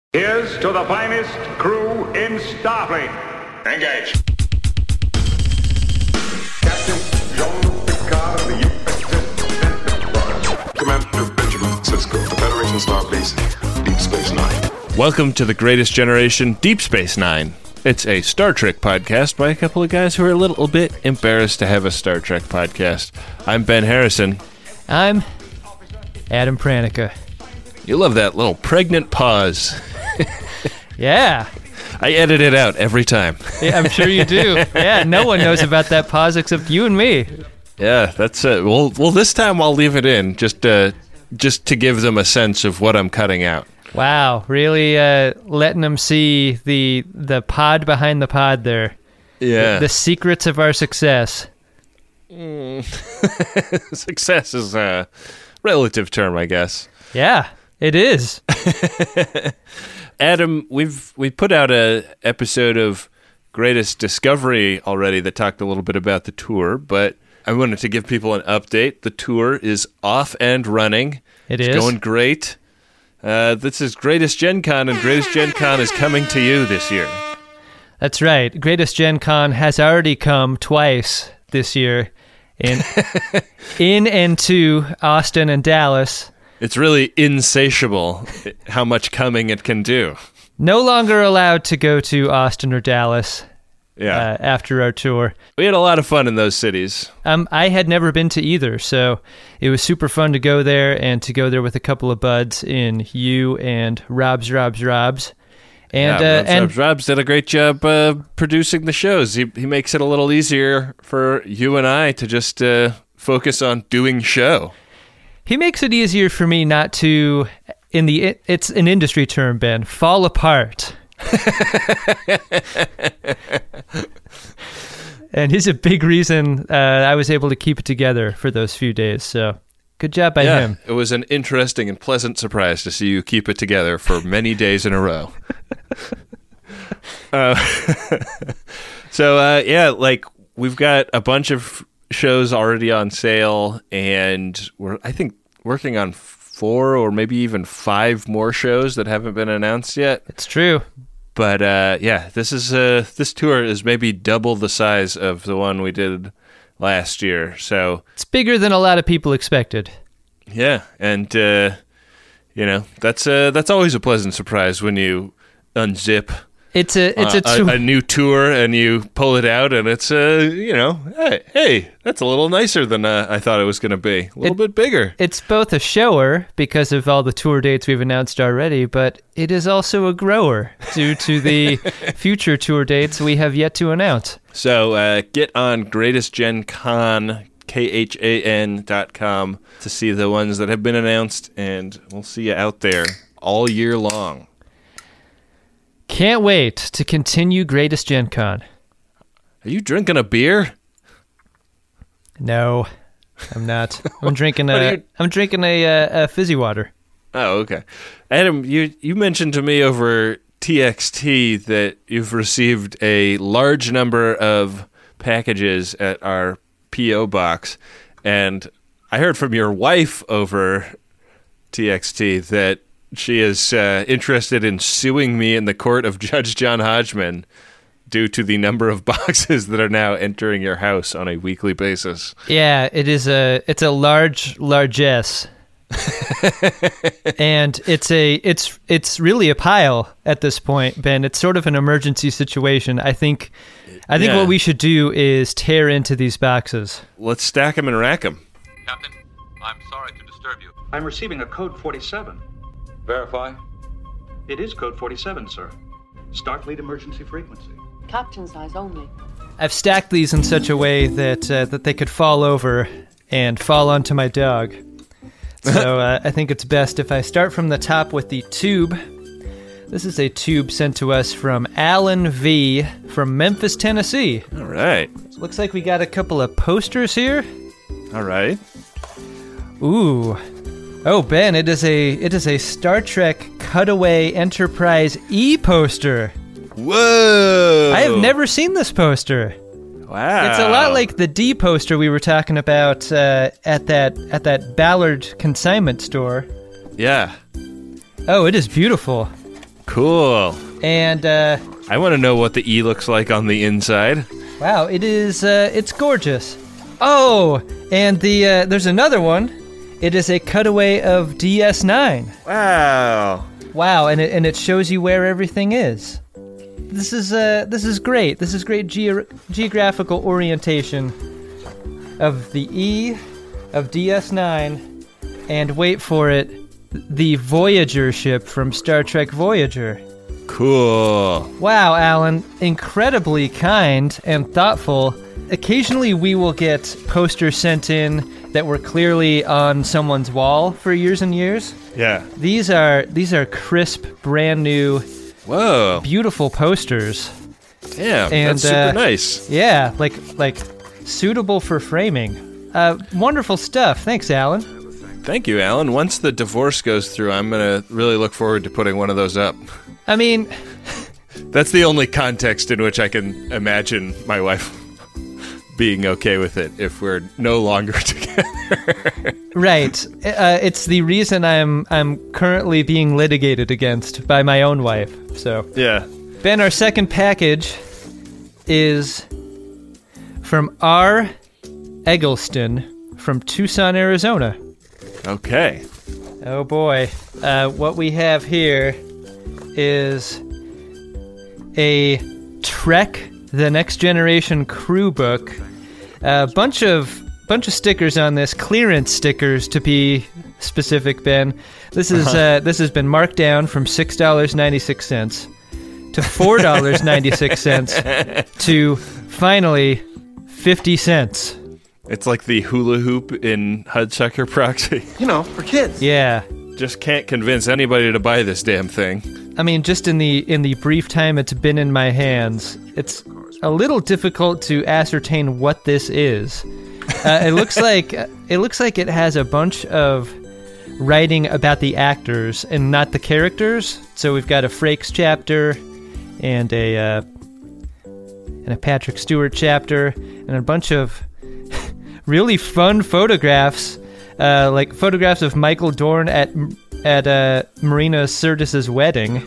Here's to the finest crew in Starfleet. Engage. Captain Jean-Luc Picard of the USS Enterprise. Commander Benjamin Sisko, the Federation Starbase, Deep Space Nine. Welcome to The Greatest Generation, Deep Space Nine. It's a Star Trek podcast by a couple of guys who are a little bit embarrassed to have a Star Trek podcast. I'm Ben Harrison. I'm Adam Pranica. You love that little pregnant pause. Yeah. I edit it out every time. Yeah, I'm sure you do. Yeah, no one knows about that pause except you and me. Yeah, that's it. Well, this time I'll leave it in just to give them a sense of what I'm cutting out. Wow, really letting them see the pod behind the pod there. Yeah. The secrets of our success. Success is a relative term, I guess. Yeah, it is. Adam, we put out a episode of Greatest Discovery already that talked a little bit about the tour, but I wanted to give people an update. The tour is off and running. It's going great. This is Greatest Gen Con, and Greatest Gen Con is coming to you this year. That's right. Greatest Gen Con has already come twice this year in and to Austin and Dallas. It's really insatiable how much coming it can do. No longer allowed to go to Austin or Dallas after our tour. We had a lot of fun in those cities. I had never been to either, so it was super fun to go there and to go there with a couple of buds in you and Robs. And Robs did a great job producing the shows. He makes it a little easier for you and I to just focus on doing show. He makes it easier for me not to, it's an industry term, Ben, fall apart. And he's a big reason I was able to keep it together for those few days. So good job by him. It was an interesting and pleasant surprise to see you keep it together for many days in a row. We've got a bunch of shows already on sale, and we're, I think, working on 4 or maybe even 5 more shows that haven't been announced yet. It's true. But this tour is maybe double the size of the one we did last year. So it's bigger than a lot of people expected. Yeah, and that's always a pleasant surprise when you unzip it's a new tour and you pull it out and it's hey, that's a little nicer than I thought it was going to be. A little bit bigger. It's both a shower because of all the tour dates we've announced already, but it is also a grower due to the future tour dates we have yet to announce. So get on Greatest Gen Con, KHAN.com to see the ones that have been announced, and we'll see you out there all year long. Can't wait to continue Greatest Gen Con. Are you drinking a beer? No, I'm not. I'm drinking a fizzy water. Oh, okay. Adam, you mentioned to me over TXT that you've received a large number of packages at our P.O. box, and I heard from your wife over TXT that she is interested in suing me in the court of Judge John Hodgman due to the number of boxes that are now entering your house on a weekly basis. Yeah, it's a largesse. And it's really a pile at this point, Ben. It's sort of an emergency situation. I think what we should do is tear into these boxes. Let's stack them and rack them. Captain, I'm sorry to disturb you. I'm receiving a code 47. Verify. It is code 47, sir. Starfleet emergency frequency. Captain's eyes only. I've stacked these in such a way that they could fall over and fall onto my dog. So I think it's best if I start from the top with the tube. This is a tube sent to us from Alan V. from Memphis, Tennessee. All right. Looks like we got a couple of posters here. All right. Ooh. Oh, Ben, it is a Star Trek Cutaway Enterprise E poster. Whoa! I have never seen this poster. Wow. It's a lot like the D poster we were talking about at that Ballard consignment store. Yeah. Oh, it is beautiful. Cool. And I want to know what the E looks like on the inside. wow, it's gorgeous. Oh, and there's another one. It is a cutaway of DS9. Wow. Wow, and it shows you where everything is. This is great. This is great geographical orientation of the E of DS9, and wait for it, the Voyager ship from Star Trek Voyager. Cool. Wow, Alan, incredibly kind and thoughtful. Occasionally we will get posters sent in that were clearly on someone's wall for years and years. Yeah. These are crisp, brand new, Whoa. beautiful posters. Damn, And, that's super nice. Yeah, like suitable for framing. Wonderful stuff. Thanks, Alan. Thank you, Alan. Once the divorce goes through, I'm going to really look forward to putting one of those up. I mean, That's the only context in which I can imagine my wife being okay with it if we're no longer together. right. It's the reason I'm currently being litigated against by my own wife. So, Yeah. Ben, our second package is from R. Eggleston from Tucson, Arizona. Okay. Oh boy. What we have here is a Trek The Next Generation crew book. A bunch of stickers on this, clearance stickers to be specific, Ben. This is this has been marked down from $6.96 to $4.96 to finally 50 cents. It's like the hula hoop in Hudsucker Proxy. You know, for kids. Yeah. Just can't convince anybody to buy this damn thing. I mean, just in the brief time it's been in my hands, it's a little difficult to ascertain what this is. It looks like it has a bunch of writing about the actors and not the characters. So we've got a Frakes chapter and a Patrick Stewart chapter and a bunch of really fun photographs, like photographs of Michael Dorn at Marina Sirtis's wedding.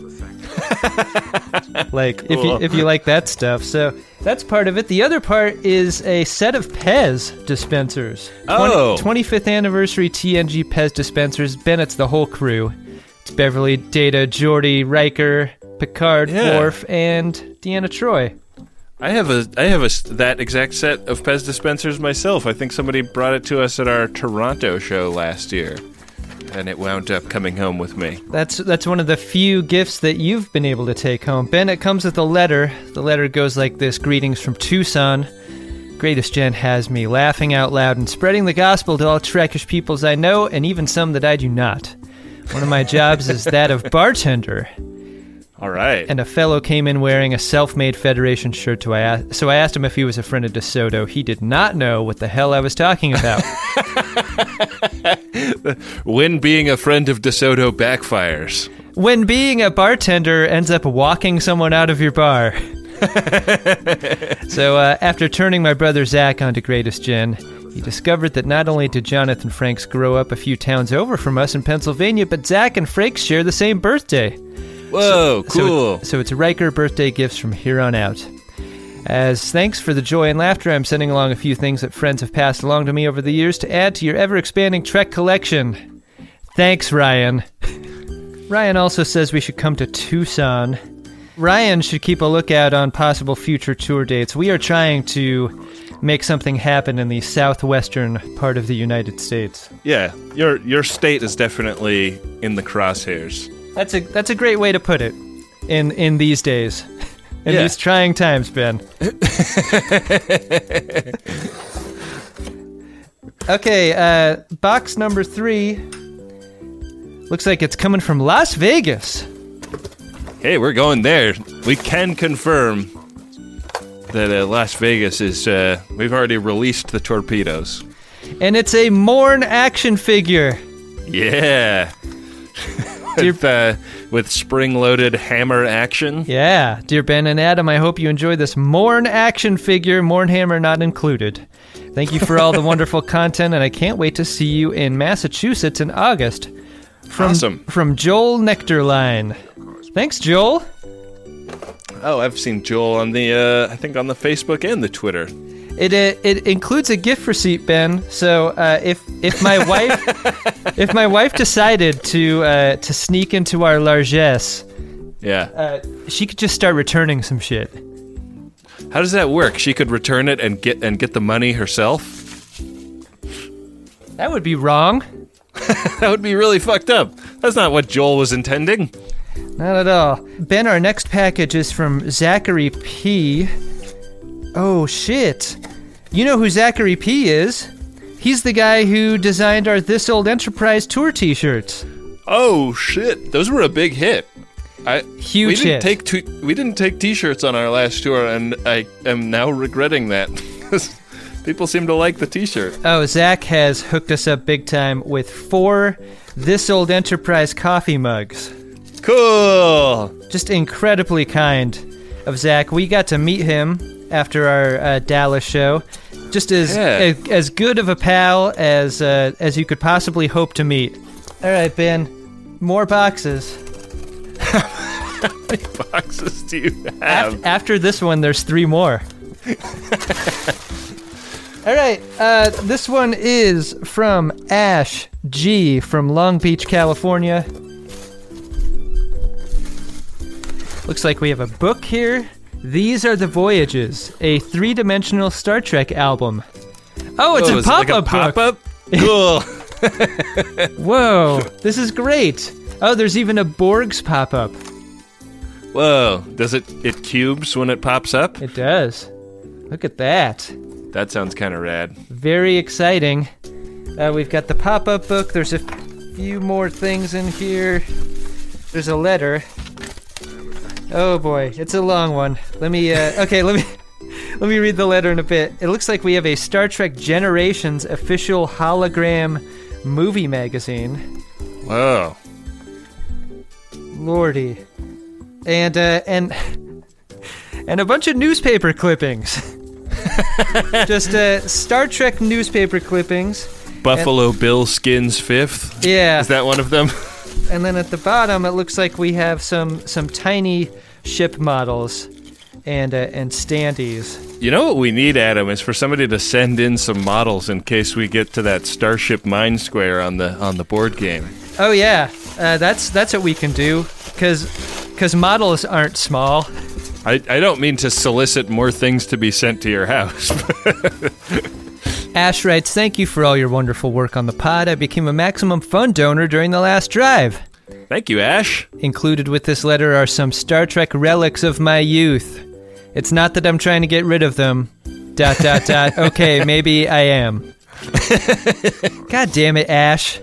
Like, Cool. if you like that stuff. So that's part of it. The other part is a set of Pez dispensers. Oh. 25th anniversary TNG Pez dispensers. Ben, it's the whole crew. It's Beverly, Data, Geordi, Riker, Picard, Yeah. Worf, and Deanna Troi. I have that exact set of Pez dispensers myself. I think somebody brought it to us at our Toronto show last year, and it wound up coming home with me. That's one of the few gifts that you've been able to take home. Ben, it comes with a letter. The letter goes like this: Greetings from Tucson. Greatest Jen has me laughing out loud and spreading the gospel to all Trekish peoples I know, and even some that I do not. One of my jobs is that of bartender. All right. And a fellow came in wearing a self-made Federation shirt, so I asked him if he was a friend of DeSoto. He did not know what the hell I was talking about. When being a friend of DeSoto backfires. When being a bartender ends up walking someone out of your bar. So after turning my brother Zach onto Greatest Gen, he discovered that not only did Jonathan Frakes grow up a few towns over from us in Pennsylvania, but Zach and Frakes share the same birthday. Whoa, cool. So it's Riker birthday gifts from here on out. As thanks for the joy and laughter, I'm sending along a few things that friends have passed along to me over the years to add to your ever-expanding Trek collection. Thanks, Ryan. Ryan also says we should come to Tucson. Ryan should keep a lookout on possible future tour dates. We are trying to make something happen in the southwestern part of the United States. Yeah, your state is definitely in the crosshairs. That's a great way to put it in these days. In Yeah. these trying times, Ben. Okay, box number 3 looks like it's coming from Las Vegas. Hey, we're going there. We can confirm that Las Vegas is, we've already released the torpedoes. And it's a Morn action figure. Yeah. With spring-loaded hammer action. Yeah, dear Ben and Adam, I hope you enjoy this Morn action figure, Morn hammer not included. Thank you for all the wonderful content, and I can't wait to see you in Massachusetts in August. Awesome. From Joel Nectarline. Thanks, Joel. Oh, I've seen Joel on the, I think on the Facebook and the Twitter. It includes a gift receipt, Ben. So if my wife decided to sneak into our largesse, she could just start returning some shit. How does that work? She could return it and get the money herself? That would be wrong. That would be really fucked up. That's not what Joel was intending. Not at all. Ben, our next package is from Zachary P. Oh, shit. You know who Zachary P. is? He's the guy who designed our This Old Enterprise tour t-shirts. Oh, shit. Those were a big hit. Huge hit. We didn't take t-shirts on our last tour, and I am now regretting that. People seem to like the t-shirt. Oh, Zach has hooked us up big time with 4 This Old Enterprise coffee mugs. Cool. Just incredibly kind of Zach. We got to meet him after our Dallas show. Just as good of a pal as you could possibly hope to meet. All right, Ben. More boxes. How many boxes do you have? After this one, there's 3 more. All right, this one is from Ash G from Long Beach, California. Looks like we have a book here. These Are the Voyages, a 3-dimensional Star Trek album. Oh, it's a pop-up book. Pop-up? Cool. Whoa, this is great. Oh, there's even a Borg's pop-up. Whoa, does it cubes when it pops up? It does. Look at that. That sounds kind of rad. Very exciting. We've got the pop-up book. There's a few more things in here. There's a letter. Oh boy, it's a long one. Let me read the letter in a bit. It looks like we have a Star Trek Generations official hologram movie magazine. Whoa. Lordy. And a bunch of newspaper clippings. Just Star Trek newspaper clippings. Buffalo Bill Skins 5th? Yeah. Is that one of them? And then at the bottom, it looks like we have some tiny ship models and standees. You know what we need, Adam, is for somebody to send in some models in case we get to that Starship Mind Square on the board game. Oh yeah, that's what we can do because models aren't small. I don't mean to solicit more things to be sent to your house. Ash writes, thank you for all your wonderful work on the pod. I became a Maximum Fun donor during the last drive. Thank you, Ash. Included with this letter are some Star Trek relics of my youth. It's not that I'm trying to get rid of them. ... Okay, maybe I am. God damn it, Ash.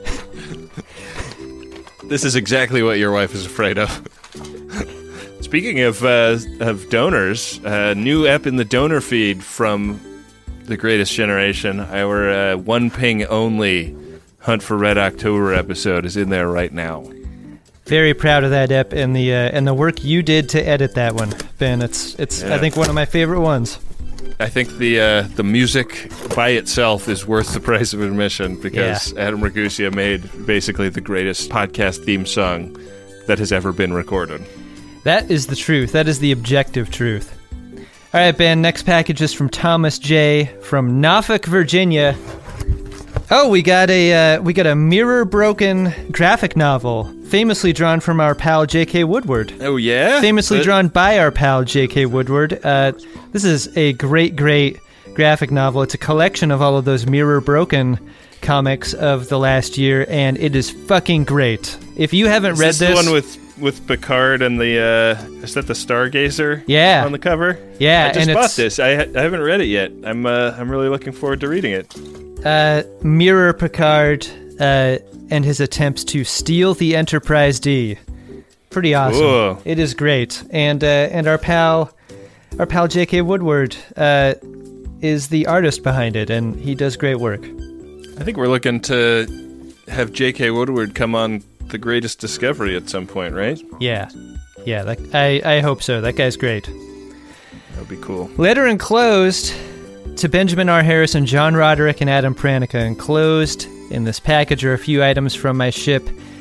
This is exactly what your wife is afraid of. Speaking of donors, new ep in the donor feed from The Greatest Generation, our one ping only Hunt for Red October episode is in there right now. Very proud of that ep and the work you did to edit that one, Ben. It's I think one of my favorite ones. I think the music by itself is worth the price of admission because Adam Ragusea made basically the greatest podcast theme song that has ever been recorded. That is the truth. That is the objective truth. All right, Ben, next package is from Thomas J. from Norfolk, Virginia. Oh, we got a mirror-broken graphic novel, famously drawn from our pal J.K. Woodward. Oh, yeah? Famously drawn by our pal J.K. Woodward. This is a great graphic novel. It's a collection of all of those mirror-broken comics of the last year, and it is fucking great. If you haven't read this... Is this the one with Picard and the is that the Stargazer? Yeah, on the cover. Yeah, I just bought this. I haven't read it yet. I'm really looking forward to reading it. Mirror Picard and his attempts to steal the Enterprise D. Pretty awesome. Whoa. It is great, and our pal J.K. Woodward is the artist behind it, and he does great work. I think we're looking to have J.K. Woodward come on The Greatest Discovery at some point, right? Yeah. I hope so. That guy's great. That would be cool. Letter enclosed to Benjamin R. Harrison, John Roderick, and Adam Pranica. Enclosed in this package are a few items from my ship,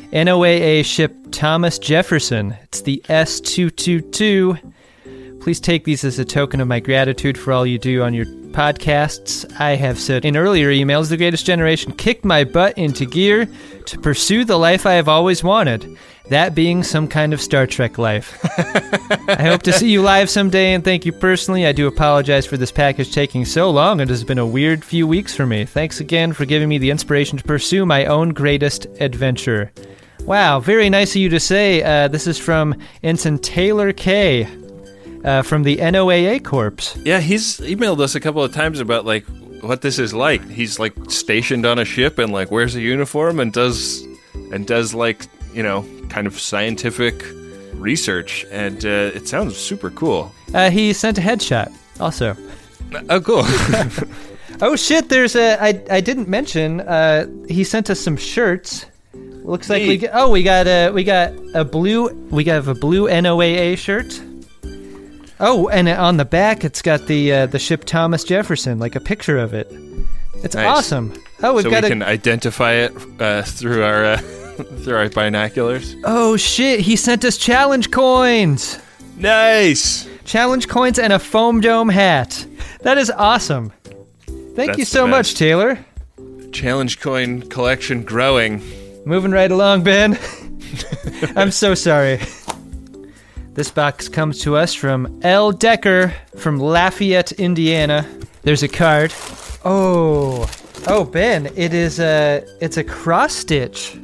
NOAA ship Thomas Jefferson. It's the S222. Please take these as a token of my gratitude for all you do on your podcasts. I have said in earlier emails, the greatest generation kicked my butt into gear to pursue the life I have always wanted, that being some kind of Star Trek life. I hope to see you live someday, and thank you personally. I do apologize for this package taking so long. It has been a weird few weeks for me. Thanks again for giving me the inspiration to pursue my own greatest adventure. Wow, very nice of you to say. This is from Ensign Taylor K. From the NOAA Corps. Yeah, he's emailed us a couple of times about, like, what this is like. He's, like, stationed on a ship and, like, wears a uniform and does like, you know, kind of scientific research, and it sounds super cool. He sent a headshot, also. Oh, cool. Oh, shit, there's I didn't mention, he sent us some shirts. Looks like we got a blue NOAA shirt. Oh, and on the back, it's got the ship Thomas Jefferson, like a picture of it. It's nice. Awesome. Oh, we can identify it through our binoculars. Oh shit! He sent us challenge coins. Nice. Challenge coins and a foam dome hat. That is awesome. Thank you so much, Taylor. Challenge coin collection growing. Moving right along, Ben. I'm so sorry. This box comes to us from L. Decker from Lafayette, Indiana. There's a card. Oh, Ben, it's a cross stitch.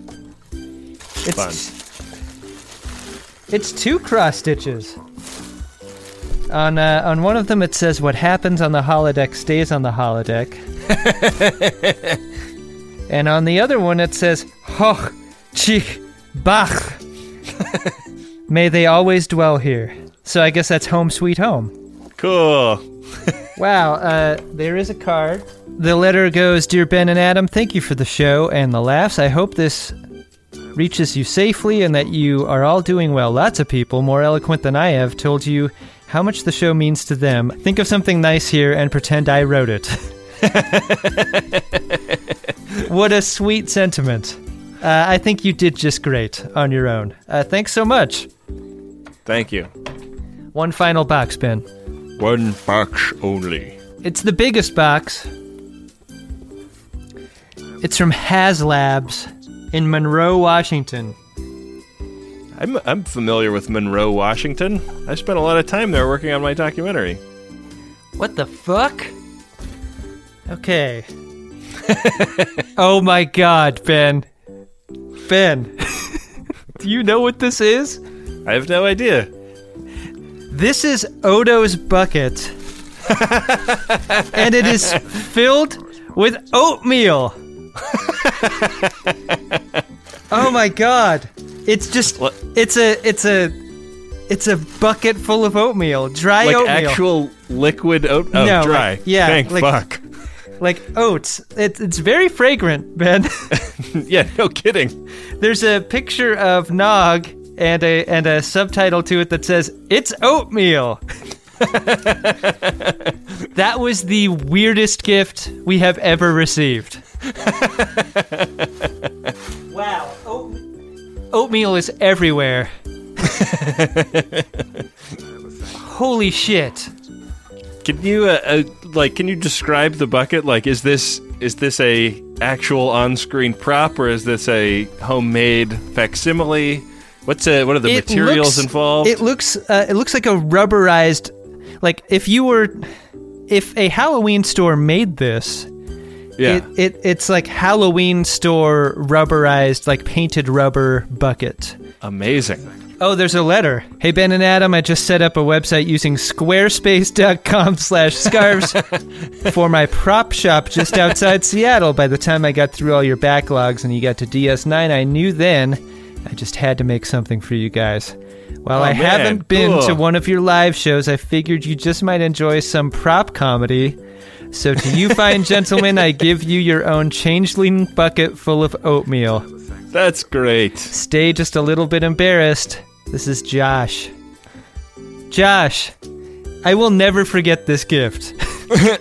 It's two cross stitches. On one of them it says, "What happens on the holodeck stays on the holodeck." And on the other one it says, "Hoch, chich, bach." May they always dwell here. So I guess that's home sweet home. Cool. Wow, there is a card. The letter goes, "Dear Ben and Adam, thank you for the show and the laughs. I hope this reaches you safely and that you are all doing well. Lots of people, more eloquent than I have, told you how much the show means to them. Think of something nice here and pretend I wrote it." What a sweet sentiment. I think you did just great on your own. Thanks so much. Thank you. One final box, Ben. One box only. It's the biggest box. It's from HasLabs in Monroe, Washington. I'm familiar with Monroe, Washington. I spent a lot of time there working on my documentary. What the fuck? Okay. Oh my god, Ben. Ben, do you know what this is? I have no idea. This is Odo's bucket. And it is filled with oatmeal. Oh my god. It's just what? It's a bucket full of oatmeal, dry like oatmeal. Like actual liquid oat. Oh, no, dry. Like, yeah, Thank fuck. Like oats. It's very fragrant, Ben. Yeah, no kidding. There's a picture of Nog and a subtitle to it that says, "It's oatmeal." That was the weirdest gift we have ever received. Wow. Oatmeal is everywhere. Holy shit. Can you can you describe the bucket? Like, is this a actual on-screen prop, or is this a homemade facsimile? What are the materials involved? It looks like a rubberized, like if a Halloween store made this. Yeah. It's like Halloween store rubberized, like painted rubber bucket. Amazing. Oh, there's a letter. Hey, Ben and Adam, I just set up a website using squarespace.com/scarves for my prop shop just outside Seattle. By the time I got through all your backlogs and you got to DS9, I knew then I just had to make something for you guys. While I haven't been to one of your live shows, I figured you just might enjoy some prop comedy. So to you fine gentlemen, I give you your own changeling bucket full of oatmeal. That's great. Stay just a little bit embarrassed. This is Josh. Josh, I will never forget this gift.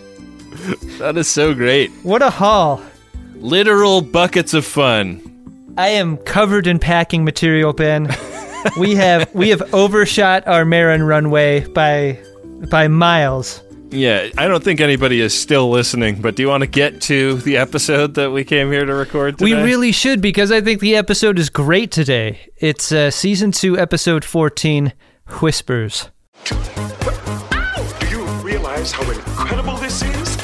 That is so great. What a haul. Literal buckets of fun. I am covered in packing material, Ben. We have overshot our Marin runway by miles. Yeah, I don't think anybody is still listening, but do you want to get to the episode that we came here to record today? We really should, because I think the episode is great today. It's Season 2, Episode 14, Whispers. Do you realize how incredible this is?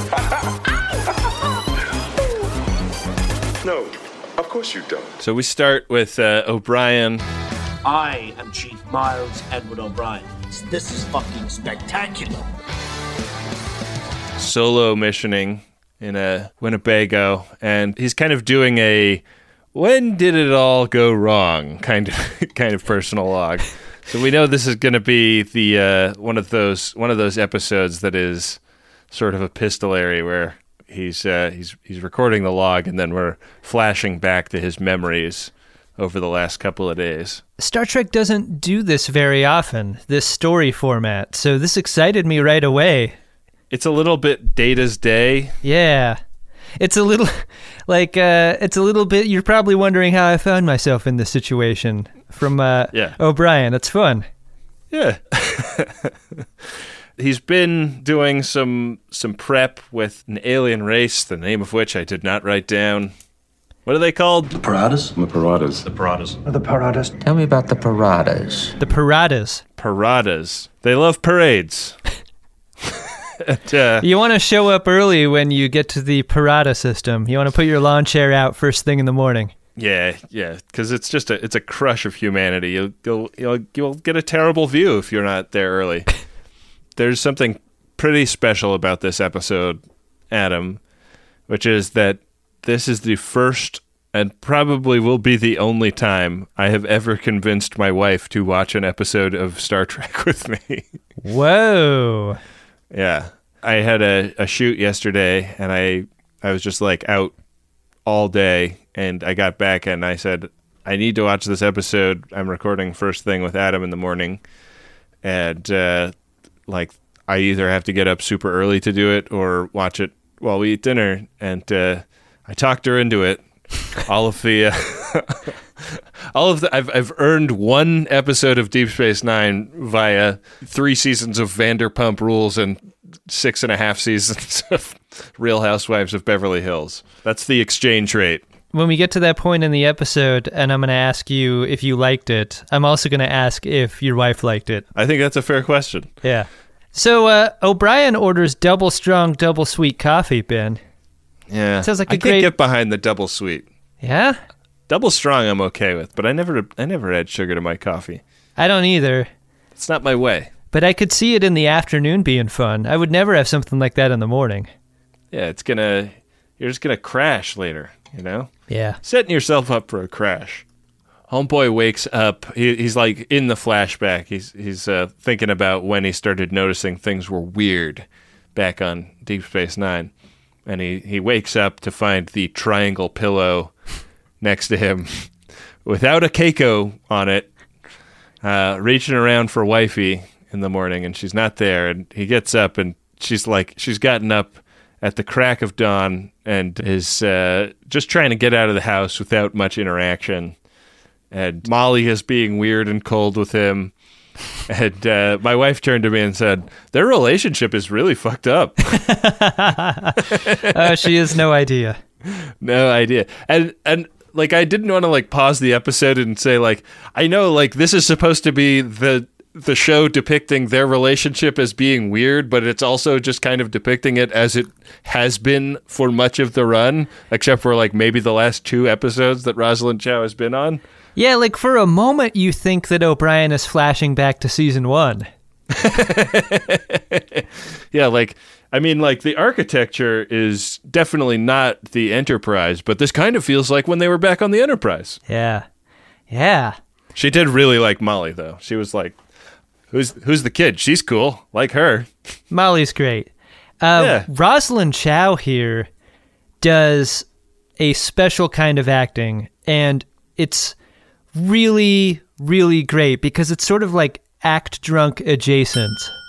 No, of course you don't. So we start with O'Brien. I am Chief Miles Edward O'Brien. This is fucking spectacular. Solo missioning in a Winnebago, and he's kind of doing a when did it all go wrong kind of personal log. So we know this is going to be the one of those episodes that is sort of epistolary, where he's recording the log, and then we're flashing back to his memories over the last couple of days. Star Trek doesn't do this very often, this story format, so this excited me right away. It's a little bit Data's Day. Yeah. It's a little bit, you're probably wondering how I found myself in this situation from O'Brien. It's fun. Yeah. He's been doing some prep with an alien race, the name of which I did not write down. What are they called? The Paradas? The Paradas. The Paradas. The Paradas. Tell me about the Paradas. The Paradas. Paradas. They love parades. You want to show up early when you get to the Parada system. You want to put your lawn chair out first thing in the morning. Yeah, because it's just it's a crush of humanity. You'll get a terrible view if you're not there early. There's something pretty special about this episode, Adam, which is that this is the first and probably will be the only time I have ever convinced my wife to watch an episode of Star Trek with me. Whoa. Yeah. I had a shoot yesterday, and I was just like out all day, and I got back and I said, I need to watch this episode. I'm recording first thing with Adam in the morning, and I either have to get up super early to do it or watch it while we eat dinner, and I talked her into it. I've earned one episode of Deep Space Nine via 3 seasons of Vanderpump Rules and 6.5 seasons of Real Housewives of Beverly Hills. That's the exchange rate. When we get to that point in the episode, and I'm going to ask you if you liked it, I'm also going to ask if your wife liked it. I think that's a fair question. Yeah. So O'Brien orders double strong, double sweet coffee, Ben. Yeah, sounds like I can't get behind the double sweet. Yeah? Double strong I'm okay with, but I never add sugar to my coffee. I don't either. It's not my way. But I could see it in the afternoon being fun. I would never have something like that in the morning. Yeah, you're just gonna crash later, you know? Yeah. Setting yourself up for a crash. Homeboy wakes up. He's like in the flashback. He's thinking about when he started noticing things were weird back on Deep Space Nine. And he wakes up to find the triangle pillow next to him without a Keiko on it, reaching around for wifey in the morning, and she's not there. And he gets up, and she's gotten up at the crack of dawn and is just trying to get out of the house without much interaction. And Molly is being weird and cold with him. And my wife turned to me and said, their relationship is really fucked up. She has no idea. No idea. And like, I didn't want to like pause the episode and say like, I know like this is supposed to be the show depicting their relationship as being weird, but it's also just kind of depicting it as it has been for much of the run, except for like maybe the last 2 episodes that Rosalind Chow has been on. Yeah, like for a moment you think that O'Brien is flashing back to season 1. Yeah, like, I mean, like the architecture is definitely not the Enterprise, but this kind of feels like when they were back on the Enterprise. Yeah. Yeah. She did really like Molly, though. She was like, who's the kid? She's cool. Like her. Molly's great. Yeah. Rosalind Chow here does a special kind of acting, and it's really, really great because it's sort of like act drunk adjacent.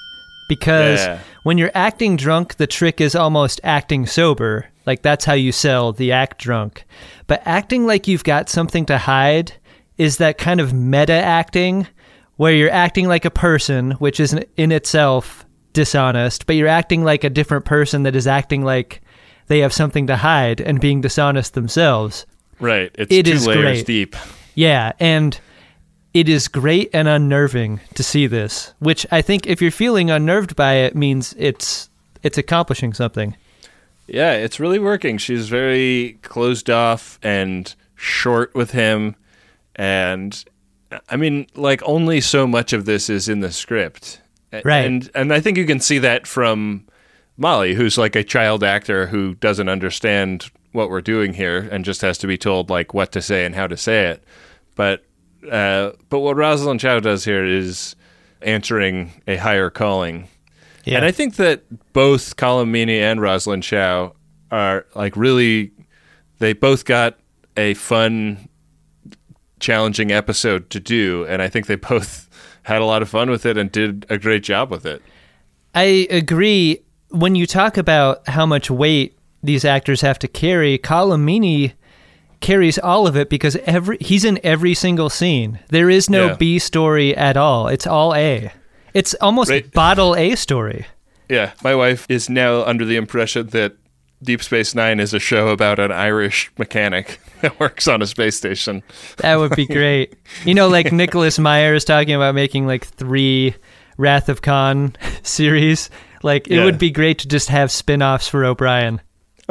because Yeah. when you're acting drunk, the trick is almost acting sober. Like, that's how you sell the act drunk. But acting like you've got something to hide is that kind of meta acting where you're acting like a person, which is in itself dishonest, but you're acting like a different person that is acting like they have something to hide and being dishonest themselves. Right. It's It 2 is layers great. deep. Yeah, and it is great and unnerving to see this, which I think if you're feeling unnerved by it means it's accomplishing something. Yeah, it's really working. She's very closed off and short with him. And I mean, like, only so much of this is in the script. Right. And I think you can see that from Molly, who's like a child actor who doesn't understand what we're doing here and just has to be told like what to say and how to say it. But what Rosalind Chow does here is answering a higher calling. Yeah. And I think that both Colm Meaney and Rosalind Chow are like really, they both got a fun, challenging episode to do. And I think they both had a lot of fun with it and did a great job with it. I agree. When you talk about how much weight these actors have to carry, Colm Meaney carries all of it because he's in every single scene. There is no Yeah. B story at all. It's all A. It's almost Right. bottle A story. Yeah, my wife is now under the impression that Deep Space Nine is a show about an Irish mechanic that works on a space station. That would be great. You know, like Nicholas Meyer is talking about making like 3 Wrath of Khan series. Like, it Yeah. would be great to just have spin-offs for O'Brien.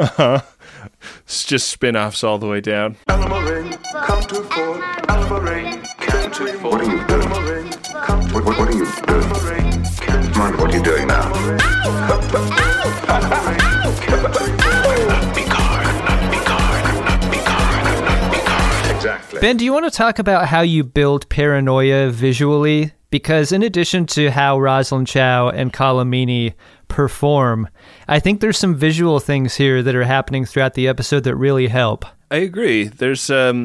It's just spin-offs all the way down. Alamarin, come to Fort. Alamarin, come to Fort. What are you doing? Alamarin, come to What are you doing? Alamarin, come to Mind what you're doing now. Exactly. Ben, do you want to talk about how you build paranoia visually? Because in addition to how Rosalind Chow and Colm Meaney perform, I think there's some visual things here that are happening throughout the episode that really help. I agree. There's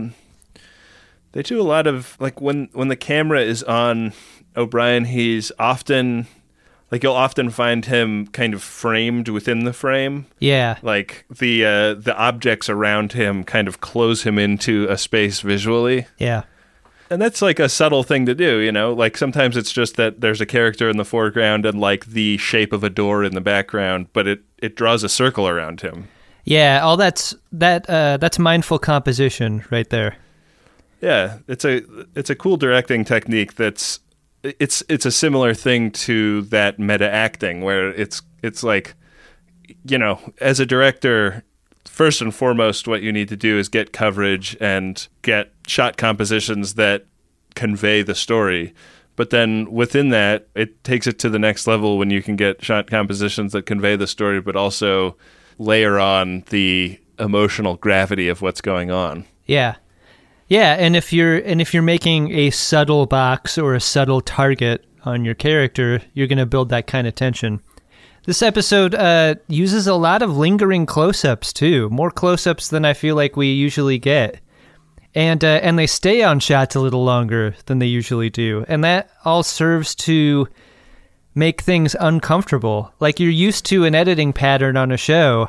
they do a lot of like when the camera is on O'Brien, he's often like you'll often find him kind of framed within the frame. Yeah. Like the objects around him kind of close him into a space visually. Yeah. And that's like a subtle thing to do, you know? Like sometimes it's just that there's a character in the foreground and like the shape of a door in the background, but it draws a circle around him. Yeah, all that's mindful composition right there. Yeah, it's a cool directing technique that's it's a similar thing to that meta acting where it's like, you know, as a director, first and foremost, what you need to do is get coverage and get shot compositions that convey the story. But then within that, it takes it to the next level when you can get shot compositions that convey the story, but also layer on the emotional gravity of what's going on. Yeah. Yeah, and if you're making a subtle box or a subtle target on your character, you're going to build that kind of tension. This episode uses a lot of lingering close-ups too, more close-ups than I feel like we usually get, and they stay on shots a little longer than they usually do, and that all serves to make things uncomfortable. Like you're used to an editing pattern on a show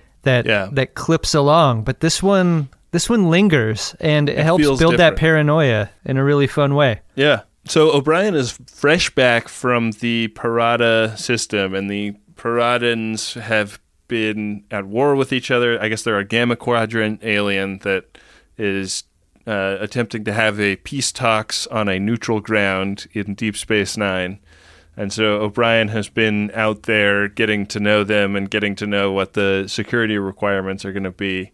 that clips along, but this one lingers and it helps build feels that different. paranoia in a really fun way. Yeah. So O'Brien is fresh back from the Parada system, and the Paradans have been at war with each other. I guess they're a Gamma Quadrant alien that is attempting to have a peace talks on a neutral ground in Deep Space Nine. And so O'Brien has been out there getting to know them and getting to know what the security requirements are going to be.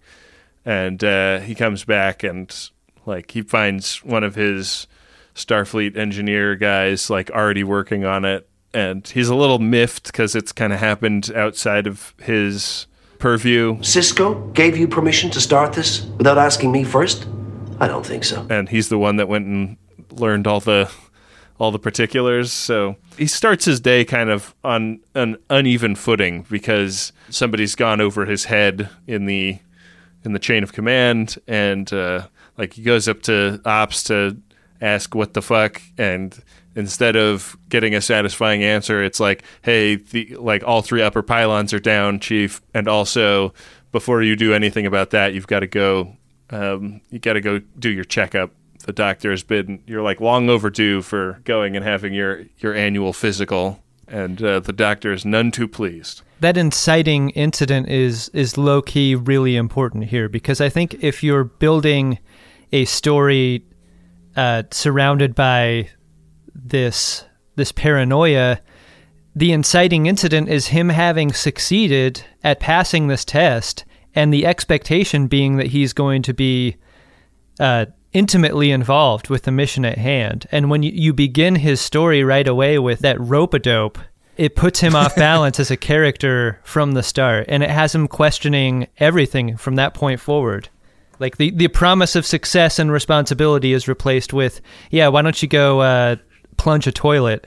And he comes back and like he finds one of his Starfleet engineer guys like already working on it, and he's a little miffed because it's kind of happened outside of his purview. Cisco gave you permission to start this without asking me first? I don't think so. And he's the one that went and learned all the particulars. So he starts his day kind of on an uneven footing because somebody's gone over his head in the chain of command, and like he goes up to ops to ask what the fuck, and instead of getting a satisfying answer, it's like, hey, all 3 upper pylons are down, Chief, and also before you do anything about that, you've got to go. You got to go do your checkup. The doctor has been. You're like long overdue for going and having your annual physical, and the doctor is none too pleased. That inciting incident is low key really important here, because I think if you're building a story surrounded by this paranoia, the inciting incident is him having succeeded at passing this test, and the expectation being that he's going to be intimately involved with the mission at hand. And when you begin his story right away with that rope-a-dope, it puts him off balance as a character from the start, and it has him questioning everything from that point forward. Like the promise of success and responsibility is replaced with, yeah, why don't you go plunge a toilet?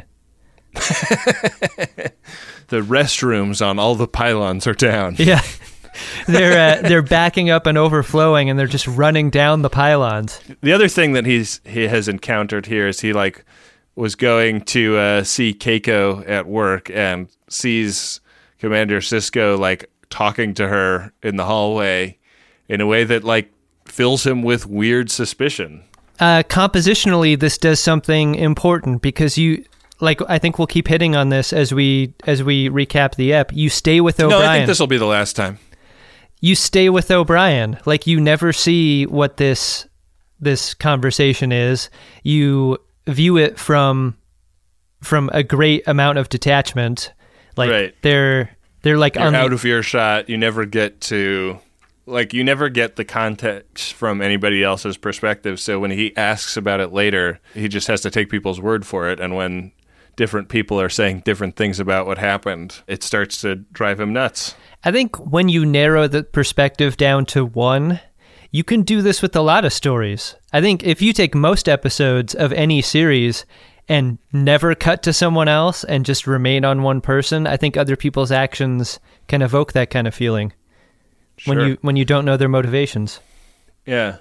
The restrooms on all the pylons are down. Yeah. They're backing up and overflowing, and they're just running down the pylons. The other thing that he has encountered here is he was going to see Keiko at work and sees Commander Sisko talking to her in the hallway in a way that fills him with weird suspicion. Compositionally, this does something important because I think we'll keep hitting on this as we recap the ep. You stay with O'Brien. No, I think this will be the last time. You stay with O'Brien. You never see what this conversation is. You view it from a great amount of detachment. Right. They're out of earshot. You never get to you never get the context from anybody else's perspective. So when he asks about it later, he just has to take people's word for it. And when different people are saying different things about what happened, it starts to drive him nuts. I think when you narrow the perspective down to one, you can do this with a lot of stories. I think if you take most episodes of any series and never cut to someone else and just remain on one person, I think other people's actions can evoke that kind of feeling. Sure. When you don't know their motivations. Yeah.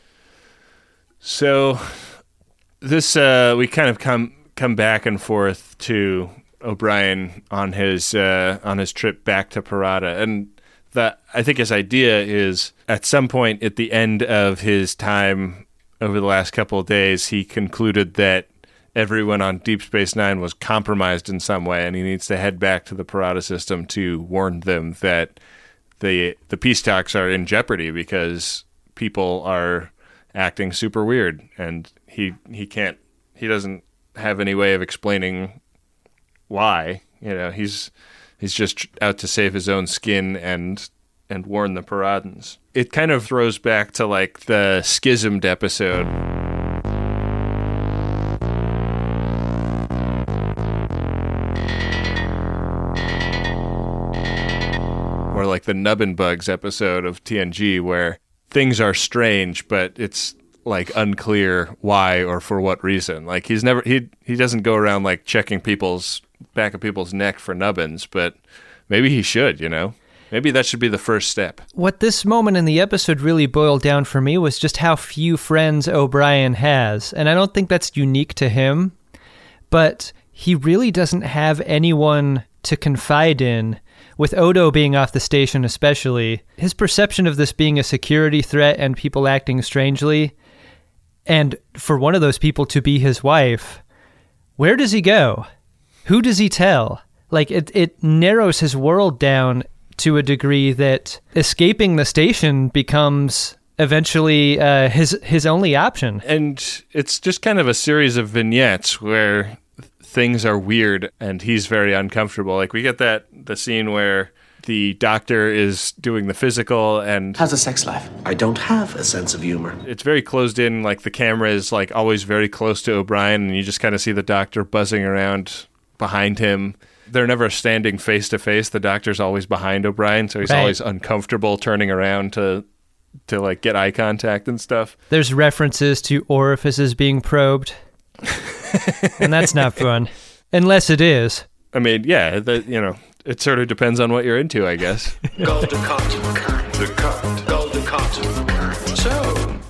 So this we kind of come back and forth to O'Brien on his trip back to Parada, and I think his idea is at some point at the end of his time over the last couple of days, he concluded that everyone on Deep Space Nine was compromised in some way, and he needs to head back to the Parada system to warn them that the peace talks are in jeopardy because people are acting super weird, and he doesn't have any way of explaining why. He's just out to save his own skin and warn the Paradans. It kind of throws back to the Schismed episode. Or the Nubbin Bugs episode of TNG, where things are strange, but it's unclear why or for what reason. He doesn't go around checking back of people's neck for nubbins, but maybe he should, Maybe that should be the first step. What this moment in the episode really boiled down for me was just how few friends O'Brien has. And I don't think that's unique to him, but he really doesn't have anyone to confide in. With Odo being off the station especially, his perception of this being a security threat and people acting strangely, and for one of those people to be his wife, where does he go? Who does he tell? It narrows his world down to a degree that escaping the station becomes eventually his only option. And it's just kind of a series of vignettes where things are weird and he's very uncomfortable. We get the scene where the doctor is doing the physical and... How's the sex life? I don't have a sense of humor. It's very closed in, the camera is always very close to O'Brien, and you just kind of see the doctor buzzing around behind him. They're never standing face to face. The doctor's always behind O'Brien, so he's always uncomfortable turning around to get eye contact and stuff. There's references to orifices being probed. And that's not fun. Unless it is. I mean, yeah, it sort of depends on what you're into, I guess. Golden Cotton. The Cut. Golden Cotton. So,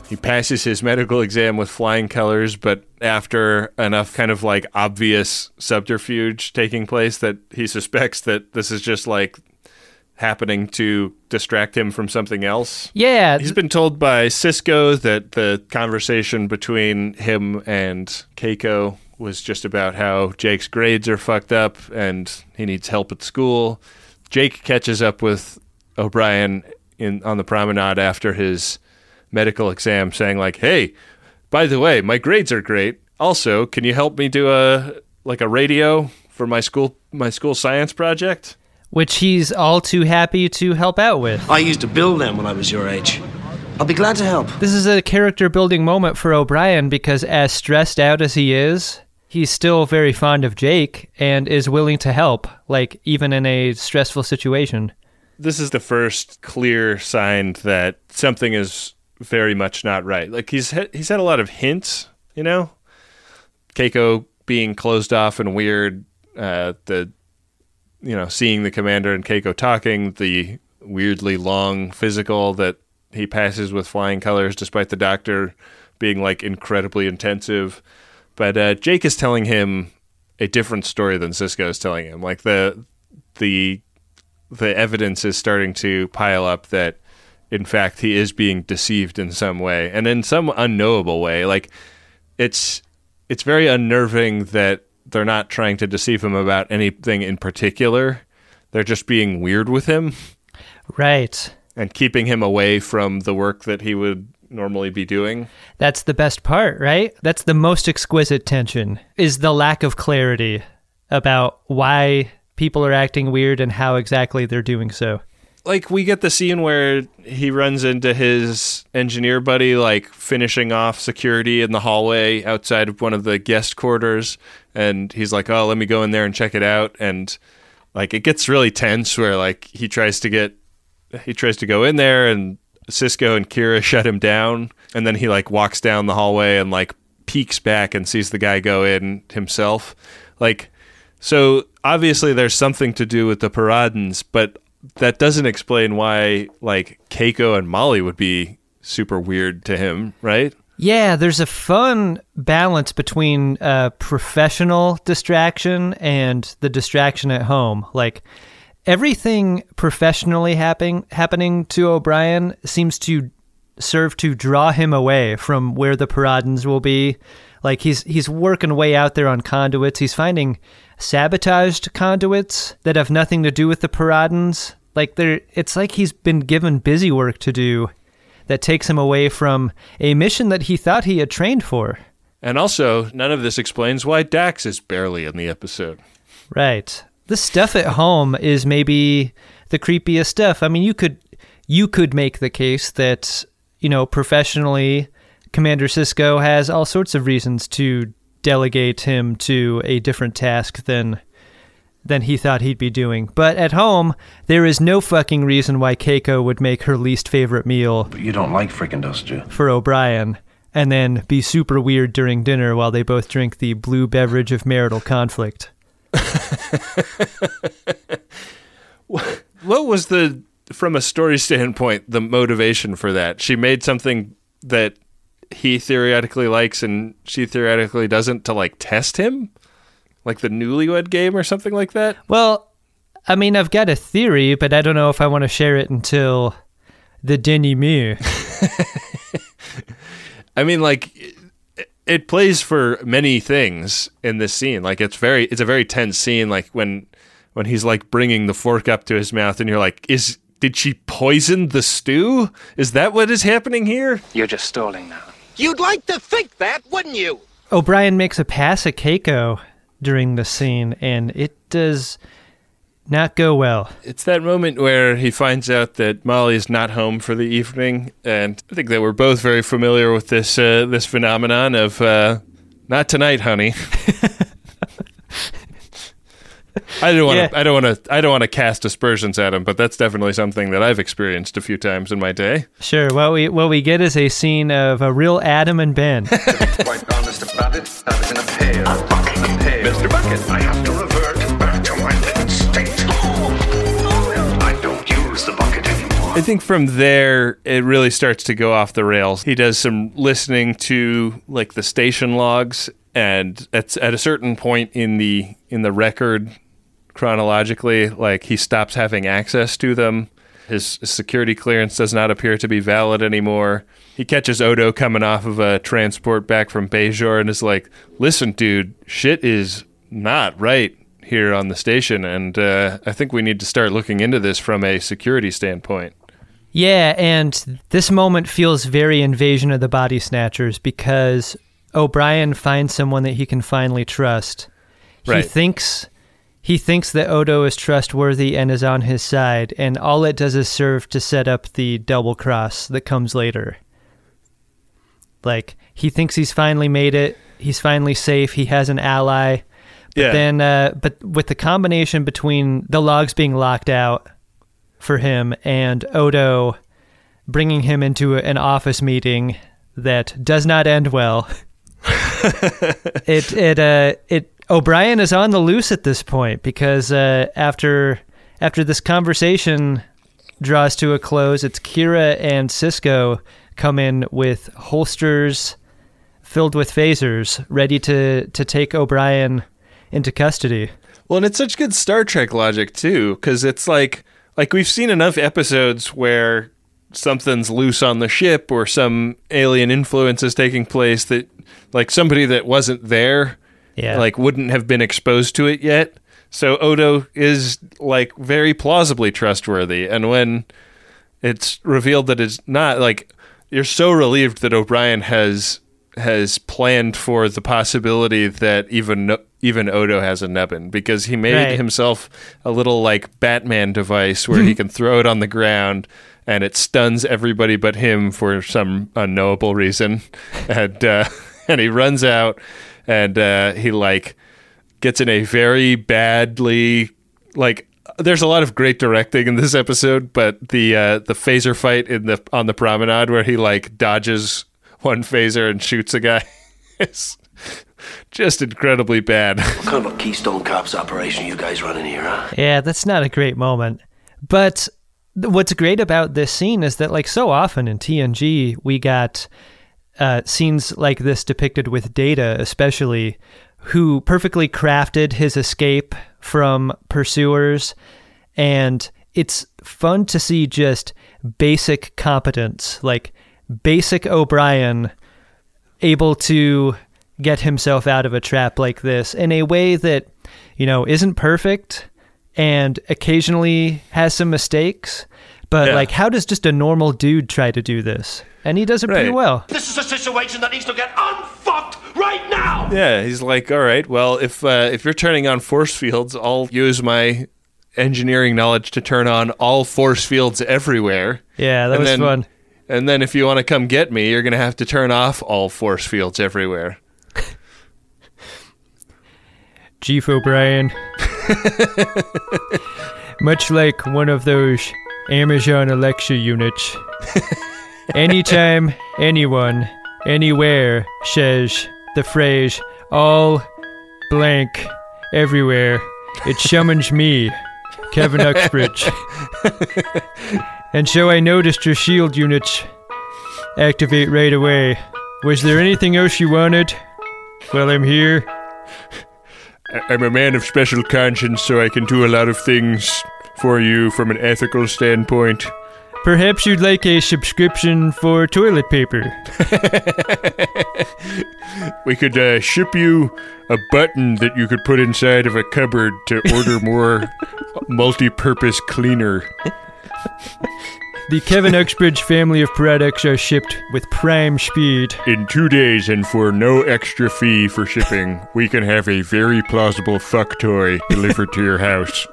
He passes his medical exam with flying colors, but after enough kind of like obvious subterfuge taking place that he suspects that this is just like happening to distract him from something else. Yeah. He's been told by Cisco that the conversation between him and Keiko was just about how Jake's grades are fucked up and he needs help at school. Jake catches up with O'Brien on the promenade after his medical exam saying like, hey, by the way, my grades are great. Also, can you help me do a radio for my school science project? Which he's all too happy to help out with. I used to build them when I was your age. I'll be glad to help. This is a character building moment for O'Brien because as stressed out as he is, he's still very fond of Jake and is willing to help, like even in a stressful situation. This is the first clear sign that something is very much not right. Like he's had a lot of hints, you know? Keiko being closed off and weird, seeing the commander and Keiko talking, the weirdly long physical that he passes with flying colors despite the doctor being like incredibly intensive. But Jake is telling him a different story than Cisco is telling him. Like the evidence is starting to pile up that in fact he is being deceived in some way and in some unknowable way. Like it's very unnerving that they're not trying to deceive him about anything in particular. They're just being weird with him. Right. And keeping him away from the work that he would normally be doing. That's the best part, right? That's the most exquisite tension, is the lack of clarity about why people are acting weird and how exactly they're doing so. Like, we get the scene where he runs into his engineer buddy, like, finishing off security in the hallway outside of one of the guest quarters, and he's like, oh, let me go in there and check it out, and, like, it gets really tense where, like, he tries to go in there, and Cisco and Kira shut him down, and then he, like, walks down the hallway and, like, peeks back and sees the guy go in himself. Like, so, obviously there's something to do with the Paradins, but that doesn't explain why, like, Keiko and Molly would be super weird to him, right? Yeah, there's a fun balance between professional distraction and the distraction at home. Like, everything professionally happening to O'Brien seems to serve to draw him away from where the Paradins will be. Like, he's working way out there on conduits. He's finding sabotaged conduits that have nothing to do with the Paradins. Like, it's like he's been given busy work to do that takes him away from a mission that he thought he had trained for. And also, none of this explains why Dax is barely in the episode. Right. The stuff at home is maybe the creepiest stuff. I mean, you could make the case that, you know, professionally, Commander Cisco has all sorts of reasons to delegate him to a different task than he thought he'd be doing. But at home, there is no fucking reason why Keiko would make her least favorite meal. But you don't like frickin' do you? For O'Brien, and then be super weird during dinner while they both drink the blue beverage of marital conflict. What was from a story standpoint, the motivation for that? She made something that he theoretically likes and she theoretically doesn't to, like, test him? Like the Newlywed Game or something like that? Well, I mean, I've got a theory, but I don't know if I want to share it until the denouement. I mean, like, it plays for many things in this scene. Like, it's a very tense scene. Like when he's like bringing the fork up to his mouth, and you're like, did she poison the stew? Is that what is happening here? You're just stalling now. You'd like to think that, wouldn't you? O'Brien makes a pass at Keiko during the scene, and it does not go well. It's that moment where he finds out that Molly is not home for the evening, and I think that we're both very familiar with this phenomenon of not tonight, honey. I don't want to cast aspersions at him, but that's definitely something that I've experienced a few times in my day. Sure. What we get is a scene of a real Adam and Ben. To be quite honest about it, I was in a pail. Mr. Bucket, I have to revert back to my living state. I don't use the bucket anymore. I think from there, it really starts to go off the rails. He does some listening to like the station logs, and at a certain point in the record, chronologically, like he stops having access to them. His security clearance does not appear to be valid anymore. He catches Odo coming off of a transport back from Bajor and is like, listen, dude, shit is not right here on the station, and I think we need to start looking into this from a security standpoint. Yeah, and this moment feels very Invasion of the Body Snatchers because O'Brien finds someone that he can finally trust. Right. He thinks that Odo is trustworthy and is on his side, and all it does is serve to set up the double cross that comes later. Like, he thinks he's finally made it, he's finally safe, he has an ally, but then, but with the combination between the logs being locked out for him and Odo bringing him into an office meeting that does not end well, O'Brien is on the loose at this point because after this conversation draws to a close, it's Kira and Sisko come in with holsters filled with phasers, ready to take O'Brien into custody. Well, and it's such good Star Trek logic too, because it's like we've seen enough episodes where something's loose on the ship or some alien influence is taking place that like somebody that wasn't there like wouldn't have been exposed to it yet. So Odo is like very plausibly trustworthy, and when it's revealed that it's not, like, you're so relieved that O'Brien has planned for the possibility that even Odo has a nubbin, because he made himself a little like Batman device where he can throw it on the ground and it stuns everybody but him for some unknowable reason, and he runs out. And he, like, gets in a very badly, like, there's a lot of great directing in this episode, but the phaser fight on the promenade where he, like, dodges one phaser and shoots a guy is just incredibly bad. What kind of a Keystone Cops operation you guys running here, huh? Yeah, that's not a great moment. But what's great about this scene is that, like, so often in TNG, we got scenes like this depicted with Data, especially, who perfectly crafted his escape from pursuers, and it's fun to see just basic competence, like basic O'Brien able to get himself out of a trap like this in a way that, you know, isn't perfect and occasionally has some mistakes, but like, how does just a normal dude try to do this? And he does it pretty well. This is a situation that needs to get unfucked right now! Yeah, he's like, all right, well, if you're turning on force fields, I'll use my engineering knowledge to turn on all force fields everywhere. Yeah, that was fun. And then if you want to come get me, you're going to have to turn off all force fields everywhere. Chief O'Brien. Much like one of those Amazon Alexa units. Anytime anyone, anywhere says the phrase, all blank everywhere, it summons me, Kevin Uxbridge. And so I noticed your shield units activate right away. Was there anything else you wanted? Well, I'm here. I'm a man of special conscience, so I can do a lot of things for you from an ethical standpoint. Perhaps you'd like a subscription for toilet paper. We could ship you a button that you could put inside of a cupboard to order more multi-purpose cleaner. The Kevin Uxbridge family of products are shipped with prime speed. In 2 days and for no extra fee for shipping, we can have a very plausible fuck toy delivered to your house.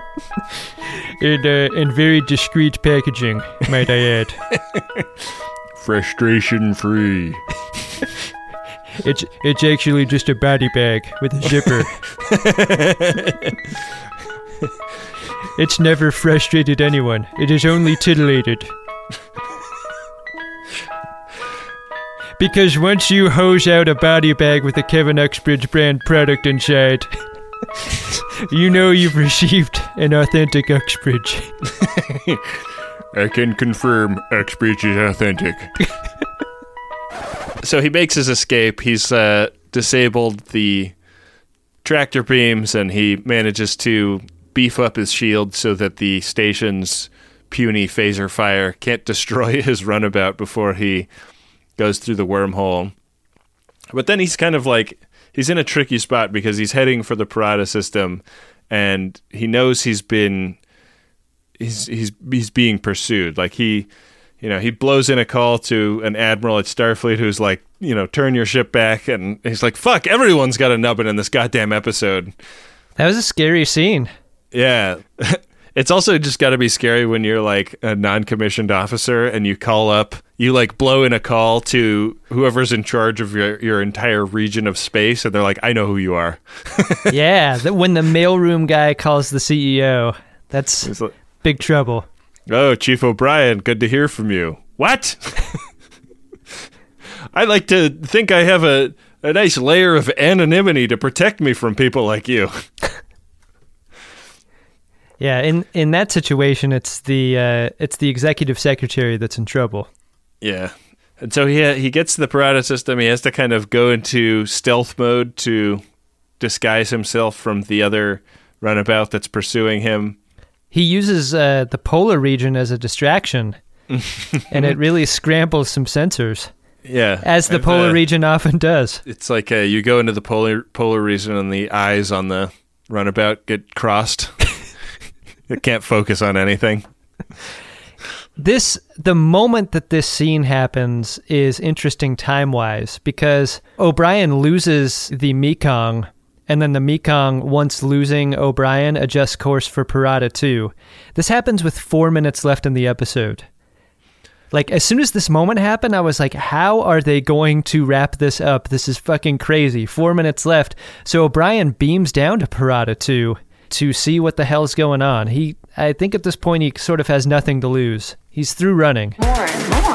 In very discreet packaging, might I add. Frustration-free. It's actually just a body bag with a zipper. It's never frustrated anyone. It is only titillated. Because once you hose out a body bag with a Kevin Uxbridge brand product inside, you know you've received an authentic Uxbridge. I can confirm X Breach is authentic. So he makes his escape. He's disabled the tractor beams, and he manages to beef up his shield so that the station's puny phaser fire can't destroy his runabout before he goes through the wormhole. But then he's kind of like, he's in a tricky spot because he's heading for the Parada system, and he knows he's being pursued. Like he blows in a call to an admiral at Starfleet who's like, turn your ship back, and he's like, fuck, everyone's got a nubbin in this goddamn episode. That was a scary scene. Yeah. It's also just got to be scary when you're like a non-commissioned officer and you call up, you like blow in a call to whoever's in charge of your entire region of space, and they're like, I know who you are. Yeah, when the mailroom guy calls the CEO, that's like, big trouble. Oh, Chief O'Brien, good to hear from you. What? I like to think I have a nice layer of anonymity to protect me from people like you. Yeah, in that situation, it's the executive secretary that's in trouble. Yeah, and so he gets to the Parada system. He has to kind of go into stealth mode to disguise himself from the other runabout that's pursuing him. He uses the polar region as a distraction, and it really scrambles some sensors. Yeah, as the polar region often does. It's like you go into the polar region, and the eyes on the runabout get crossed. It can't focus on anything. The moment that this scene happens is interesting time-wise, because O'Brien loses the Mekong, and then the Mekong, once losing O'Brien, adjusts course for Parada 2. This happens with 4 minutes left in the episode. Like, as soon as this moment happened, I was like, how are they going to wrap this up? This is fucking crazy. 4 minutes left. So O'Brien beams down to Parada 2 to see what the hell's going on. I think at this point he sort of has nothing to lose. He's through running. Morn.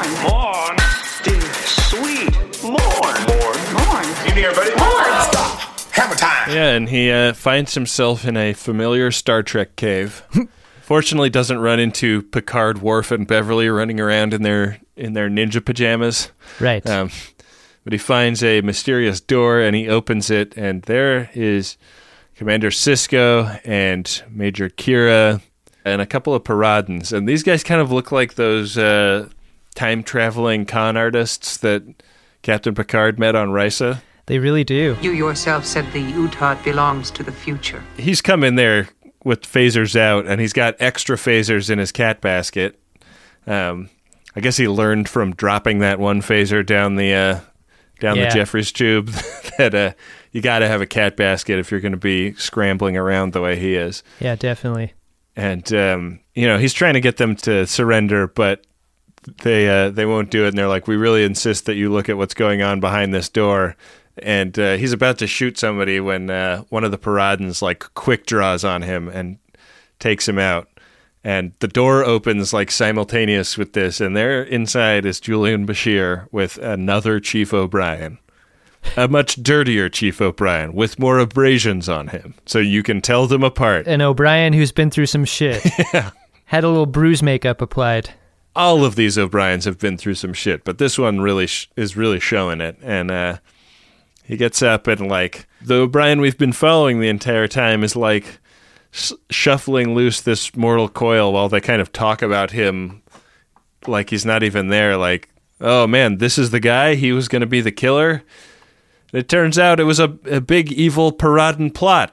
Dear, sweet. Morn. You near, buddy? Morn. Stop. Hammer time. Yeah, and he finds himself in a familiar Star Trek cave. Fortunately, doesn't run into Picard, Worf, and Beverly running around in their ninja pajamas. Right. But he finds a mysterious door, and he opens it, and there is Commander Sisko and Major Kira and a couple of Paradans. And these guys kind of look like those time-traveling con artists that Captain Picard met on Risa. They really do. You yourself said the Utah belongs to the future. He's come in there with phasers out, and he's got extra phasers in his cat basket. I guess he learned from dropping that one phaser down the Jeffries tube that you got to have a cat basket if you're going to be scrambling around the way he is. Yeah, definitely. And he's trying to get them to surrender, but they won't do it. And they're like, we really insist that you look at what's going on behind this door. And he's about to shoot somebody when one of the Paradans like quick draws on him and takes him out. And the door opens like simultaneous with this, and there inside is Julian Bashir with another Chief O'Brien. A much dirtier Chief O'Brien with more abrasions on him, so you can tell them apart. An O'Brien who's been through some shit. Yeah. Had a little bruise makeup applied. All of these O'Briens have been through some shit, but this one really is really showing it. And he gets up, and like the O'Brien we've been following the entire time is like shuffling loose this mortal coil while they kind of talk about him like he's not even there. Like, oh man, this is the guy. He was going to be the killer. And it turns out it was a big evil Paradan plot.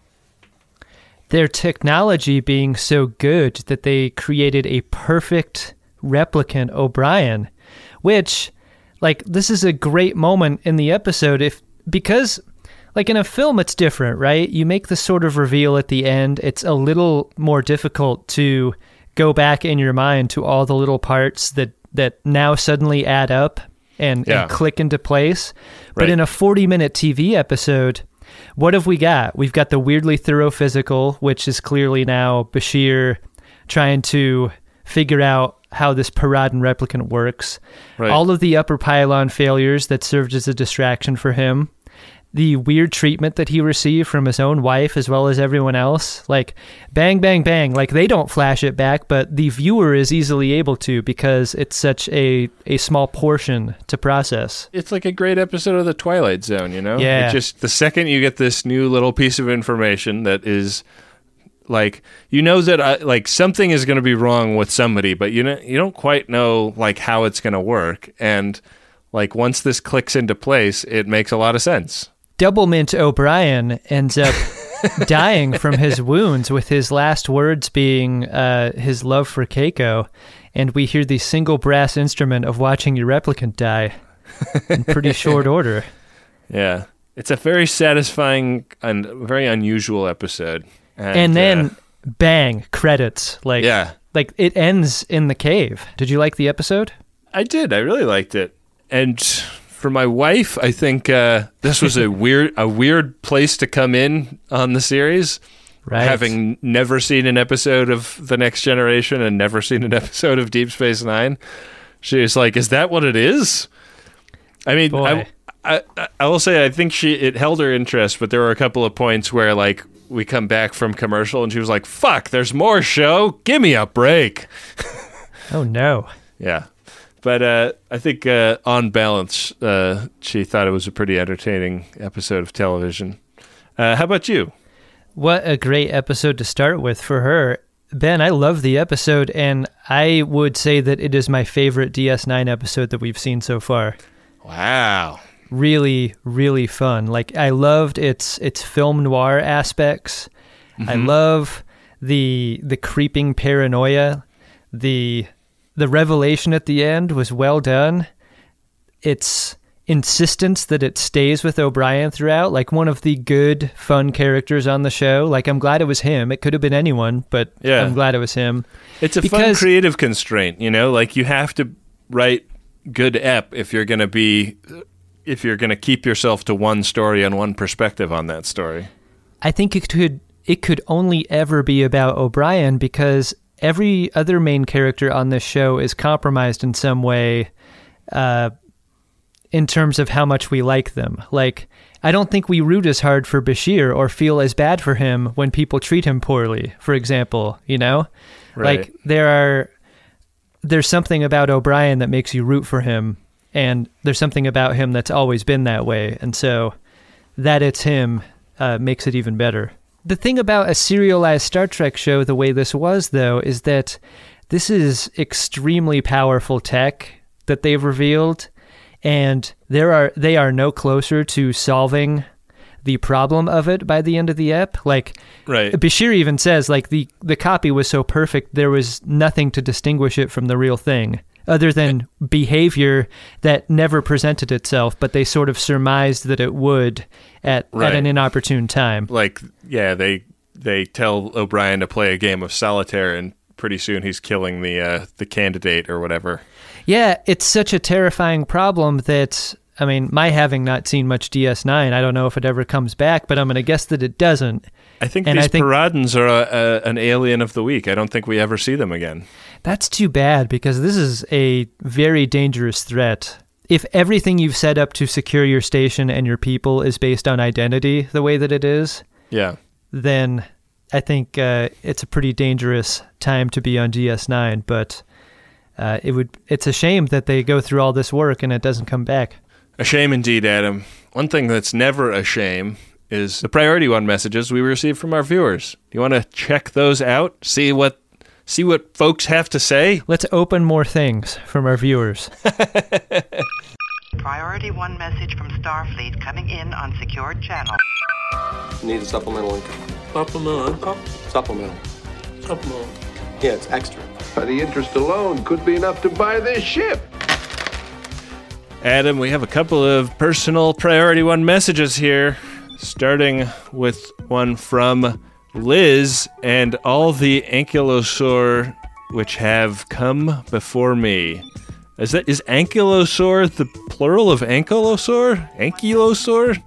Their technology being so good that they created a perfect replicant O'Brien, which, like, this is a great moment in the episode because like in a film, it's different, right? You make the sort of reveal at the end. It's a little more difficult to go back in your mind to all the little parts that now suddenly add up and click into place. But in a 40-minute TV episode, what have we got? We've got the weirdly thorough physical, which is clearly now Bashir trying to figure out how this Paradan replicant works. Right. All of the upper pylon failures that served as a distraction for him. the weird treatment that he received from his own wife as well as everyone else. Like, bang, bang, bang. Like, they don't flash it back, but the viewer is easily able to because it's such a small portion to process. It's like a great episode of The Twilight Zone, you know? Yeah. It just, the second you get this new little piece of information that is, like, you know that, like, something is going to be wrong with somebody, but you don't quite know, like, how it's going to work. And, like, once this clicks into place, it makes a lot of sense. Doublemint O'Brien ends up dying from his wounds, with his last words being his love for Keiko, and we hear the single brass instrument of watching your replicant die in pretty short order. Yeah. It's a very satisfying and very unusual episode. And then, bang, credits. Like, yeah. Like, it ends in the cave. Did you like the episode? I did. I really liked it. And for my wife, I think this was a weird place to come in on the series. Right. Having never seen an episode of The Next Generation and never seen an episode of Deep Space Nine. She was like, is that what it is? I mean, I will say I think it held her interest, but there were a couple of points where, like, we come back from commercial and she was like, fuck, there's more show. Give me a break. Oh, no. Yeah. But I think on balance, she thought it was a pretty entertaining episode of television. How about you? What a great episode to start with for her. Ben, I love the episode, and I would say that it is my favorite DS9 episode that we've seen so far. Wow. Really, really fun. Like, I loved its film noir aspects. Mm-hmm. I love the creeping paranoia. The revelation at the end was well done. Its insistence that it stays with O'Brien throughout, like one of the good, fun characters on the show. Like, I'm glad it was him. It could have been anyone, but yeah. I'm glad it was him. It's a fun creative constraint, you know? Like, you have to write good ep if you're going to keep yourself to one story and one perspective on that story. I think it could only ever be about O'Brien because every other main character on this show is compromised in some way in terms of how much we like them. Like, I don't think we root as hard for Bashir or feel as bad for him when people treat him poorly, for example, you know? Right. Like, there's something about O'Brien that makes you root for him, and there's something about him that's always been that way, and so that it's him makes it even better. The thing about a serialized Star Trek show the way this was, though, is that this is extremely powerful tech that they've revealed, and they are no closer to solving the problem of it by the end of the ep. Like, right. Bashir even says, like, the copy was so perfect there was nothing to distinguish it from the real thing, other than behavior that never presented itself, but they sort of surmised that it would at an inopportune time. Like, yeah, they tell O'Brien to play a game of solitaire, and pretty soon he's killing the candidate or whatever. Yeah, it's such a terrifying problem that, I mean, my having not seen much DS9, I don't know if it ever comes back, but I'm going to guess that it doesn't. I think these Paradans are an alien of the week. I don't think we ever see them again. That's too bad, because this is a very dangerous threat. If everything you've set up to secure your station and your people is based on identity the way that it is, yeah, then I think it's a pretty dangerous time to be on DS9, but it's a shame that they go through all this work and it doesn't come back. A shame indeed, Adam. One thing that's never a shame is the Priority One messages we receive from our viewers. Do you want to check those out? See what folks have to say? Let's open more things from our viewers. Priority One message from Starfleet coming in on secured channel. Need a supplemental income. Supplemental income? Supplemental. Supplemental. Yeah, it's extra. The interest alone could be enough to buy this ship. Adam, we have a couple of personal Priority One messages here, starting with one from Liz and all the Ankylosaur which have come before me. Is Ankylosaur the plural of Ankylosaur? Ankylosaur?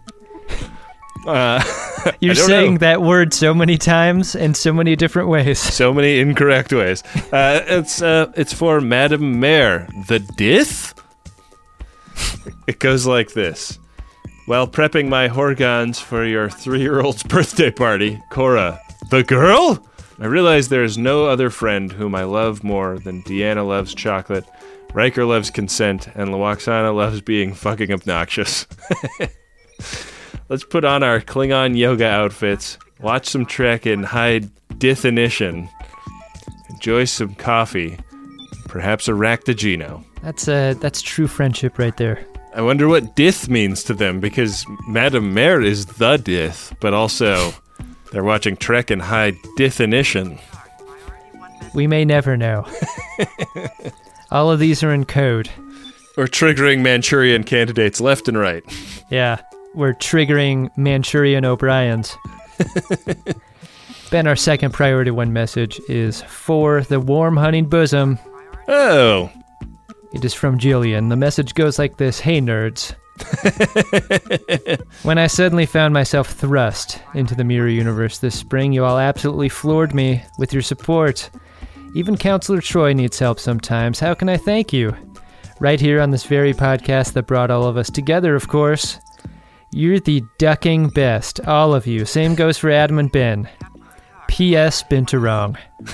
You're saying that word so many times in so many different ways. So many incorrect ways. It's for Madame Mayor. The Dith? It goes like this. While prepping my horgons for your 3-year-old's birthday party, Cora, the girl? I realize there is no other friend whom I love more than Deanna loves chocolate, Riker loves consent, and Lwaxana loves being fucking obnoxious. Let's put on our Klingon yoga outfits, watch some Trek in high definition, enjoy some coffee, perhaps a Raktajino. That's true friendship right there. I wonder what Dith means to them, because Madame Mare is the Dith, but also they're watching Trek in high definition. We may never know. All of these are in code. We're triggering Manchurian candidates left and right. Yeah, we're triggering Manchurian O'Briens. Ben, our second priority one message is for the warm hunting bosom. Oh. It is from Jillian. The message goes like this. Hey, nerds. When I suddenly found myself thrust into the Mirror Universe this spring, you all absolutely floored me with your support. Even Counselor Troy needs help sometimes. How can I thank you? Right here on this very podcast that brought all of us together, of course. You're the ducking best, all of you. Same goes for Adam and Ben. P.S. Binturong.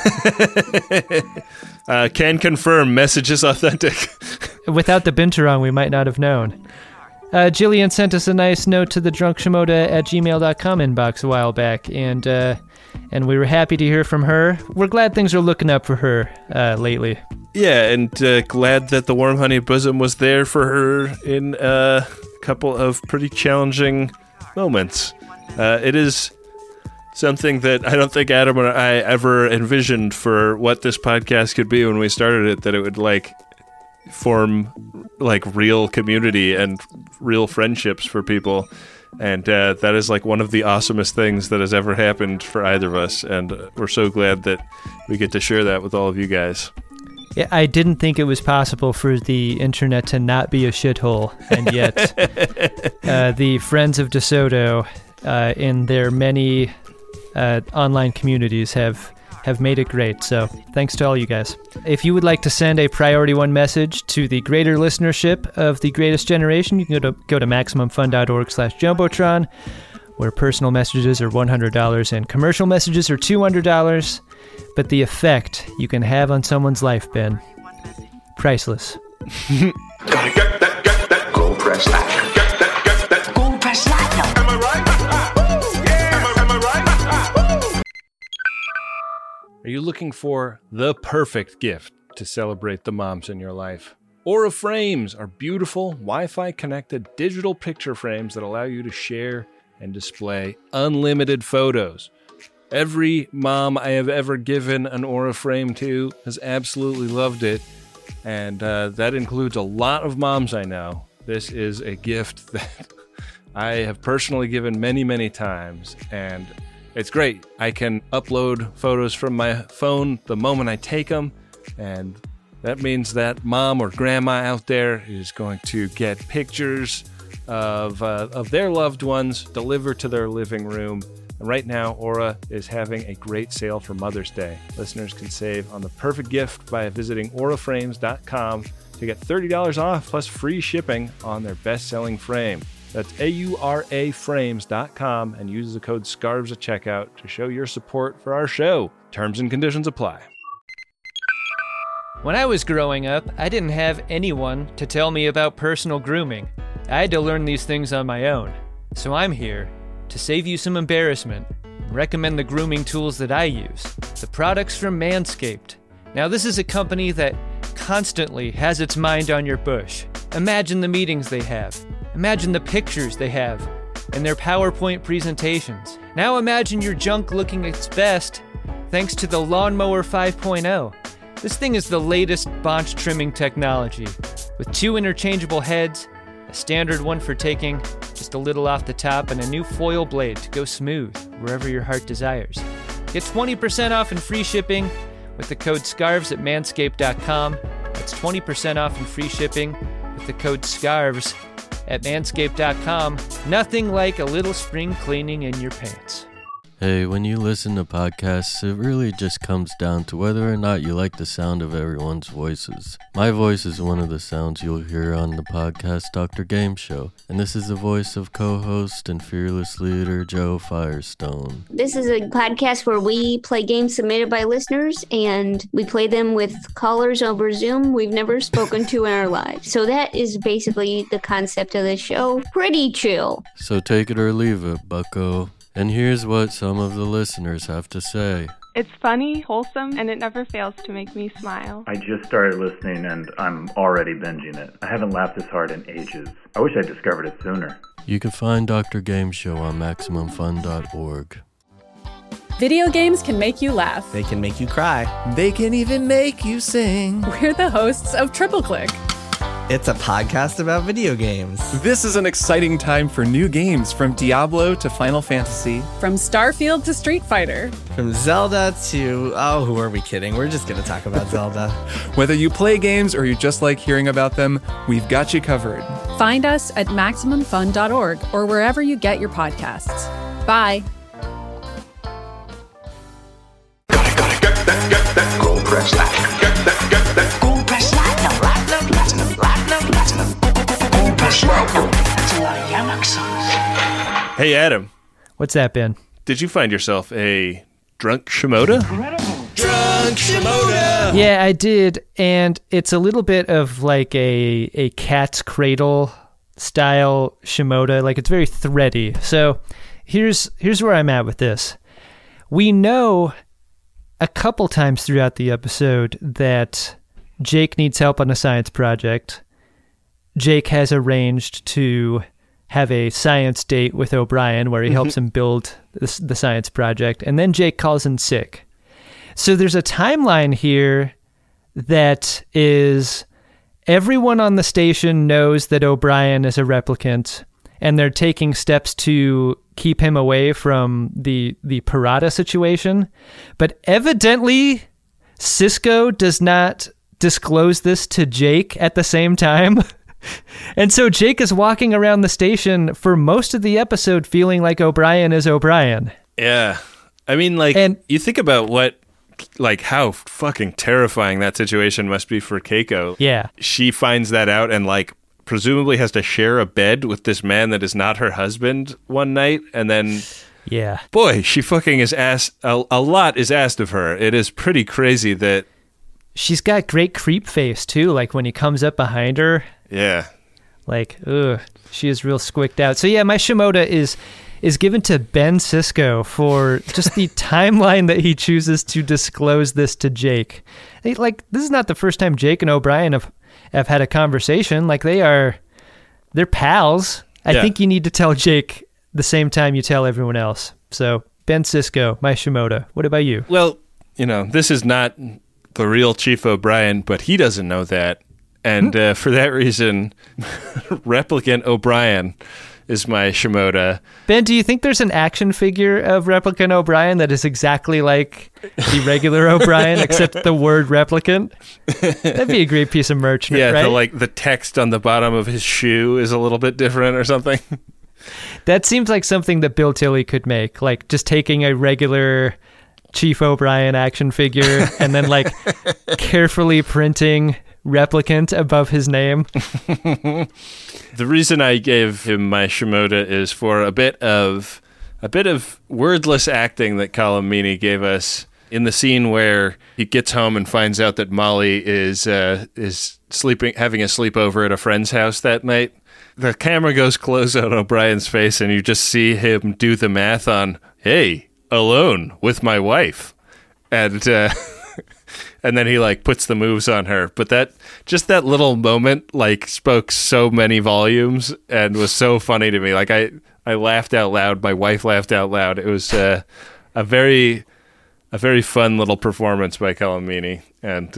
Can confirm, message is authentic. Without the Binturong, we might not have known. Jillian sent us a nice note to the drunkshimoda@gmail.com inbox a while back, and we were happy to hear from her. We're glad things are looking up for her lately. Yeah, and glad that the warm honey bosom was there for her in a couple of pretty challenging moments. It is something that I don't think Adam and I ever envisioned for what this podcast could be when we started it, that it would form real community and real friendships for people. And that is one of the awesomest things that has ever happened for either of us. And we're so glad that we get to share that with all of you guys. Yeah, I didn't think it was possible for the internet to not be a shithole. And yet the Friends of DeSoto in their many online communities have made it great. So thanks to all you guys. If you would like to send a priority one message to the greater listenership of The Greatest Generation, you can go to MaximumFun.org/Jumbotron, where personal messages are $100 and commercial messages are $200. But the effect you can have on someone's life, Ben, priceless. Gotta get that gold press platinum. Get that gold press platinum. Am I right? Yeah. Am I right? Are you looking for the perfect gift to celebrate the moms in your life? Aura Frames are beautiful, Wi-Fi connected digital picture frames that allow you to share and display unlimited photos. Every mom I have ever given an Aura frame to has absolutely loved it, and that includes a lot of moms I know. This is a gift that I have personally given many, many times, and it's great. I can upload photos from my phone the moment I take them, and that means that mom or grandma out there is going to get pictures of their loved ones delivered to their living room. And right now, Aura is having a great sale for Mother's Day. Listeners can save on the perfect gift by visiting auraframes.com to get $30 off plus free shipping on their best-selling frame. That's auraframes.com and use the code SCARVES at checkout to show your support for our show. Terms and conditions apply. When I was growing up, I didn't have anyone to tell me about personal grooming. I had to learn these things on my own. So I'm here to save you some embarrassment and recommend the grooming tools that I use, the products from Manscaped. Now, this is a company that constantly has its mind on your bush. Imagine the meetings they have. Imagine the pictures they have and their PowerPoint presentations. Now imagine your junk looking its best thanks to the Lawnmower 5.0. This thing is the latest bonch trimming technology with 2 interchangeable heads, a standard one for taking just a little off the top, and a new foil blade to go smooth wherever your heart desires. Get 20% off and free shipping with the code SCARVES at manscaped.com. That's 20% off and free shipping with the code SCARVES at manscaped.com. Nothing like a little spring cleaning in your pants. Hey, when you listen to podcasts, it really just comes down to whether or not you like the sound of everyone's voices. My voice is one of the sounds you'll hear on the podcast Dr. Game Show, and this is the voice of co-host and fearless leader Joe Firestone. This is a podcast where we play games submitted by listeners, and we play them with callers over Zoom we've never spoken to in our lives. So that is basically the concept of the show. Pretty chill. So take it or leave it, bucko. And here's what some of the listeners have to say. It's funny, wholesome, and it never fails to make me smile. I just started listening and I'm already binging it. I haven't laughed this hard in ages. I wish I discovered it sooner. You can find Dr. Game Show on MaximumFun.org. Video games can make you laugh. They can make you cry. They can even make you sing. We're the hosts of Triple Click. It's a podcast about video games. This is an exciting time for new games, from Diablo to Final Fantasy. From Starfield to Street Fighter. From Zelda to... oh, who are we kidding? We're just going to talk about Zelda. Whether you play games or you just like hearing about them, we've got you covered. Find us at MaximumFun.org or wherever you get your podcasts. Bye. Gold Press Platinum. Get that. Gold Press Platinum. Gold Press Platinum. That's a lot of Yamaxons. Hey, Adam. What's that, Ben? Did you find yourself a drunk Shimoda? Drunk Shimoda! Yeah, I did, and it's a little bit of like a cat's cradle style Shimoda. Like, it's very thready. So here's where I'm at with this. We know a couple times throughout the episode that Jake needs help on a science project. Jake has arranged to have a science date with O'Brien where he helps him build the science project, and then Jake calls in sick. So there's a timeline here that is everyone on the station knows that O'Brien is a replicant, and they're taking steps to keep him away from the Parada situation. But evidently, Cisco does not disclose this to Jake at the same time. And so Jake is walking around the station for most of the episode feeling like O'Brien is O'Brien. Yeah. I mean, like, and you think about how fucking terrifying that situation must be for Keiko. Yeah. She finds that out and, like, presumably has to share a bed with this man that is not her husband one night, and then yeah, boy, she fucking is asked a lot is asked of her. It is pretty crazy that she's got great creep face too, like when he comes up behind her. Yeah, like, ugh, she is real squicked out. So yeah, my Shimoda is given to Ben Cisco for just the timeline that he chooses to disclose this to Jake. Like, this is not the first time Jake and O'Brien have had a conversation. Like, they're pals. I think you need to tell Jake the same time you tell everyone else. So, Ben Cisco, my Shimoda. What about you? Well, this is not the real Chief O'Brien, but he doesn't know that. And for that reason, Replicant O'Brien is my Shimoda. Ben, do you think there's an action figure of Replicant O'Brien that is exactly like the regular O'Brien, except the word replicant? That'd be a great piece of merch, yeah, right? The text on the bottom of his shoe is a little bit different or something. That seems like something that Bill Tilley could make, like just taking a regular Chief O'Brien action figure and then like carefully printing replicant above his name. The reason I gave him my Shimoda is for a bit of wordless acting that Colm Meaney gave us in the scene where he gets home and finds out that Molly is sleeping, having a sleepover at a friend's house that night. The camera goes close on O'Brien's face, and you just see him do the math on, hey, alone with my wife, and then he like puts the moves on her. But that little moment like spoke so many volumes and was so funny to me. Like I laughed out loud. My wife laughed out loud. It was a very fun little performance by Colm Meaney, and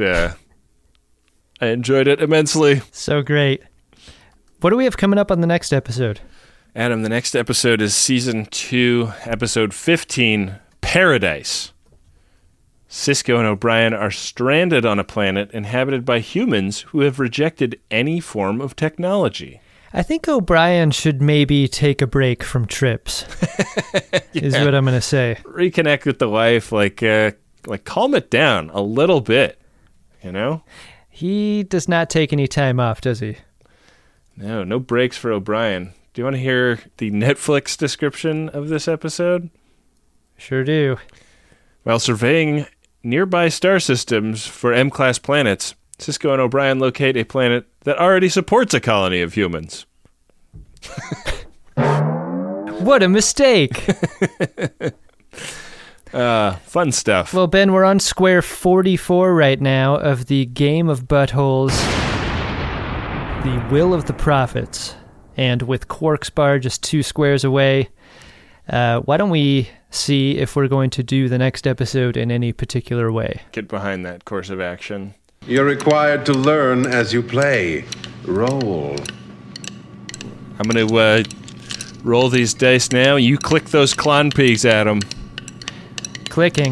I enjoyed it immensely. So great. What do we have coming up on the next episode? Adam, the next episode is Season 2, Episode 15, Paradise. Cisco and O'Brien are stranded on a planet inhabited by humans who have rejected any form of technology. I think O'Brien should maybe take a break from trips, is what I'm going to say. Reconnect with the wife, like calm it down a little bit, you know? He does not take any time off, does he? No breaks for O'Brien. Do you want to hear the Netflix description of this episode? Sure do. While surveying nearby star systems for M-class planets, Sisko and O'Brien locate a planet that already supports a colony of humans. What a mistake! Fun stuff. Well, Ben, we're on square 44 right now of the Game of Buttholes, The Will of the Prophets. And with Quark's Bar just 2 squares away, why don't we see if we're going to do the next episode in any particular way? Get behind that course of action. You're required to learn as you play. Roll. I'm going to roll these dice now. You click those clon pegs at them. Clicking.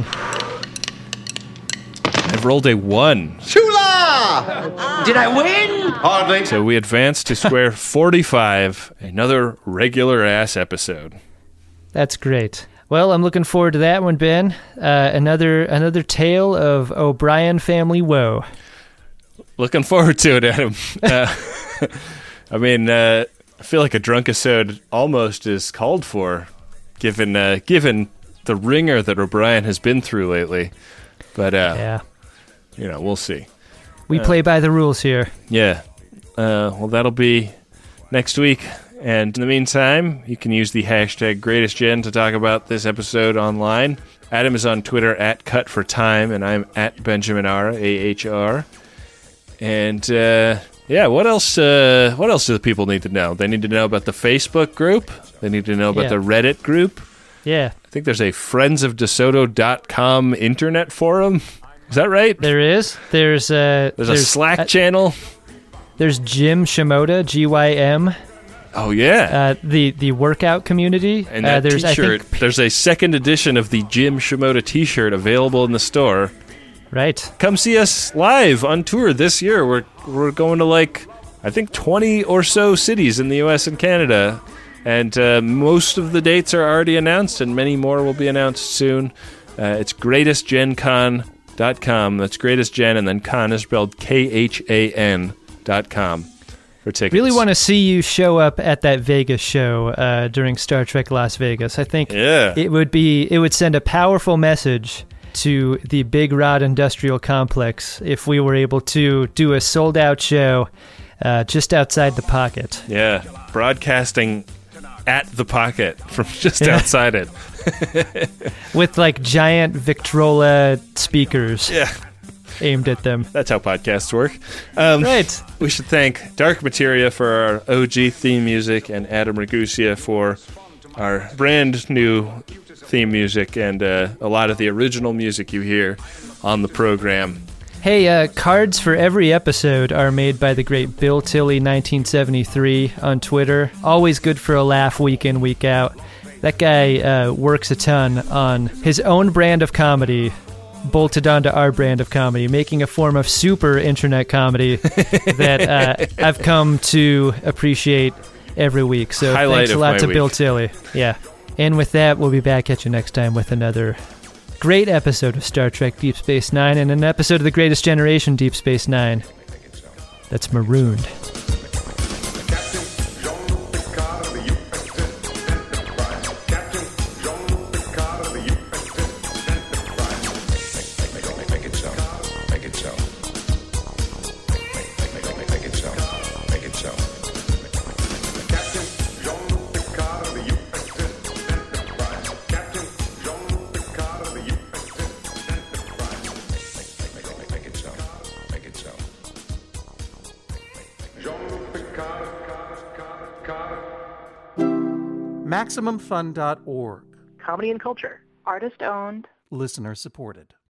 I've rolled a 1. Chula! Did I win? Hardly. So we advance to square 45, another regular-ass episode. That's great. Well, I'm looking forward to that one, Ben. Another tale of O'Brien family woe. Looking forward to it, Adam. I mean, I feel like a drunk-isode almost is called for, given the ringer that O'Brien has been through lately. But, yeah. We'll see. We play by the rules here. Yeah. Well, that'll be next week. And in the meantime, you can use the hashtag GreatestGen to talk about this episode online. Adam is on Twitter at CutForTime, and I'm at Benjamin R, AHR. And, what else do the people need to know? They need to know about the Facebook group. They need to know about the Reddit group. Yeah. I think there's a friendsofdesoto.com internet forum. Is that right? There is. There's a Slack channel. There's Jim Shimoda, GYM. Oh, yeah. The workout community. And that T-shirt. There's a second edition of the Jim Shimoda T-shirt available in the store. Right. Come see us live on tour this year. We're going to, I think 20 or so cities in the U.S. and Canada. And most of the dates are already announced, and many more will be announced soon. It's greatestgencon.com. That's greatestgen, and then con is spelled KHAN.com for tickets. Really want to see you show up at that Vegas show during Star Trek Las Vegas. I think it would send a powerful message to the Big Rod Industrial Complex if we were able to do a sold-out show just outside the pocket. Yeah, broadcasting at the pocket from just outside it. With giant Victrola speakers aimed at them. That's how podcasts work. Right. We should thank Dark Materia for our OG theme music and Adam Ragusia for our brand new theme music and a lot of the original music you hear on the program. Hey, cards for every episode are made by the great Bill Tilley 1973 on Twitter. Always good for a laugh week in, week out. That guy works a ton on his own brand of comedy, bolted onto our brand of comedy, making a form of super internet comedy that I've come to appreciate every week. So thanks a lot to Bill Tilley. Yeah. And with that, we'll be back at you next time with another great episode of Star Trek Deep Space Nine and an episode of The Greatest Generation Deep Space Nine that's marooned. MaximumFun.org. Comedy and culture. Artist owned. Listener supported.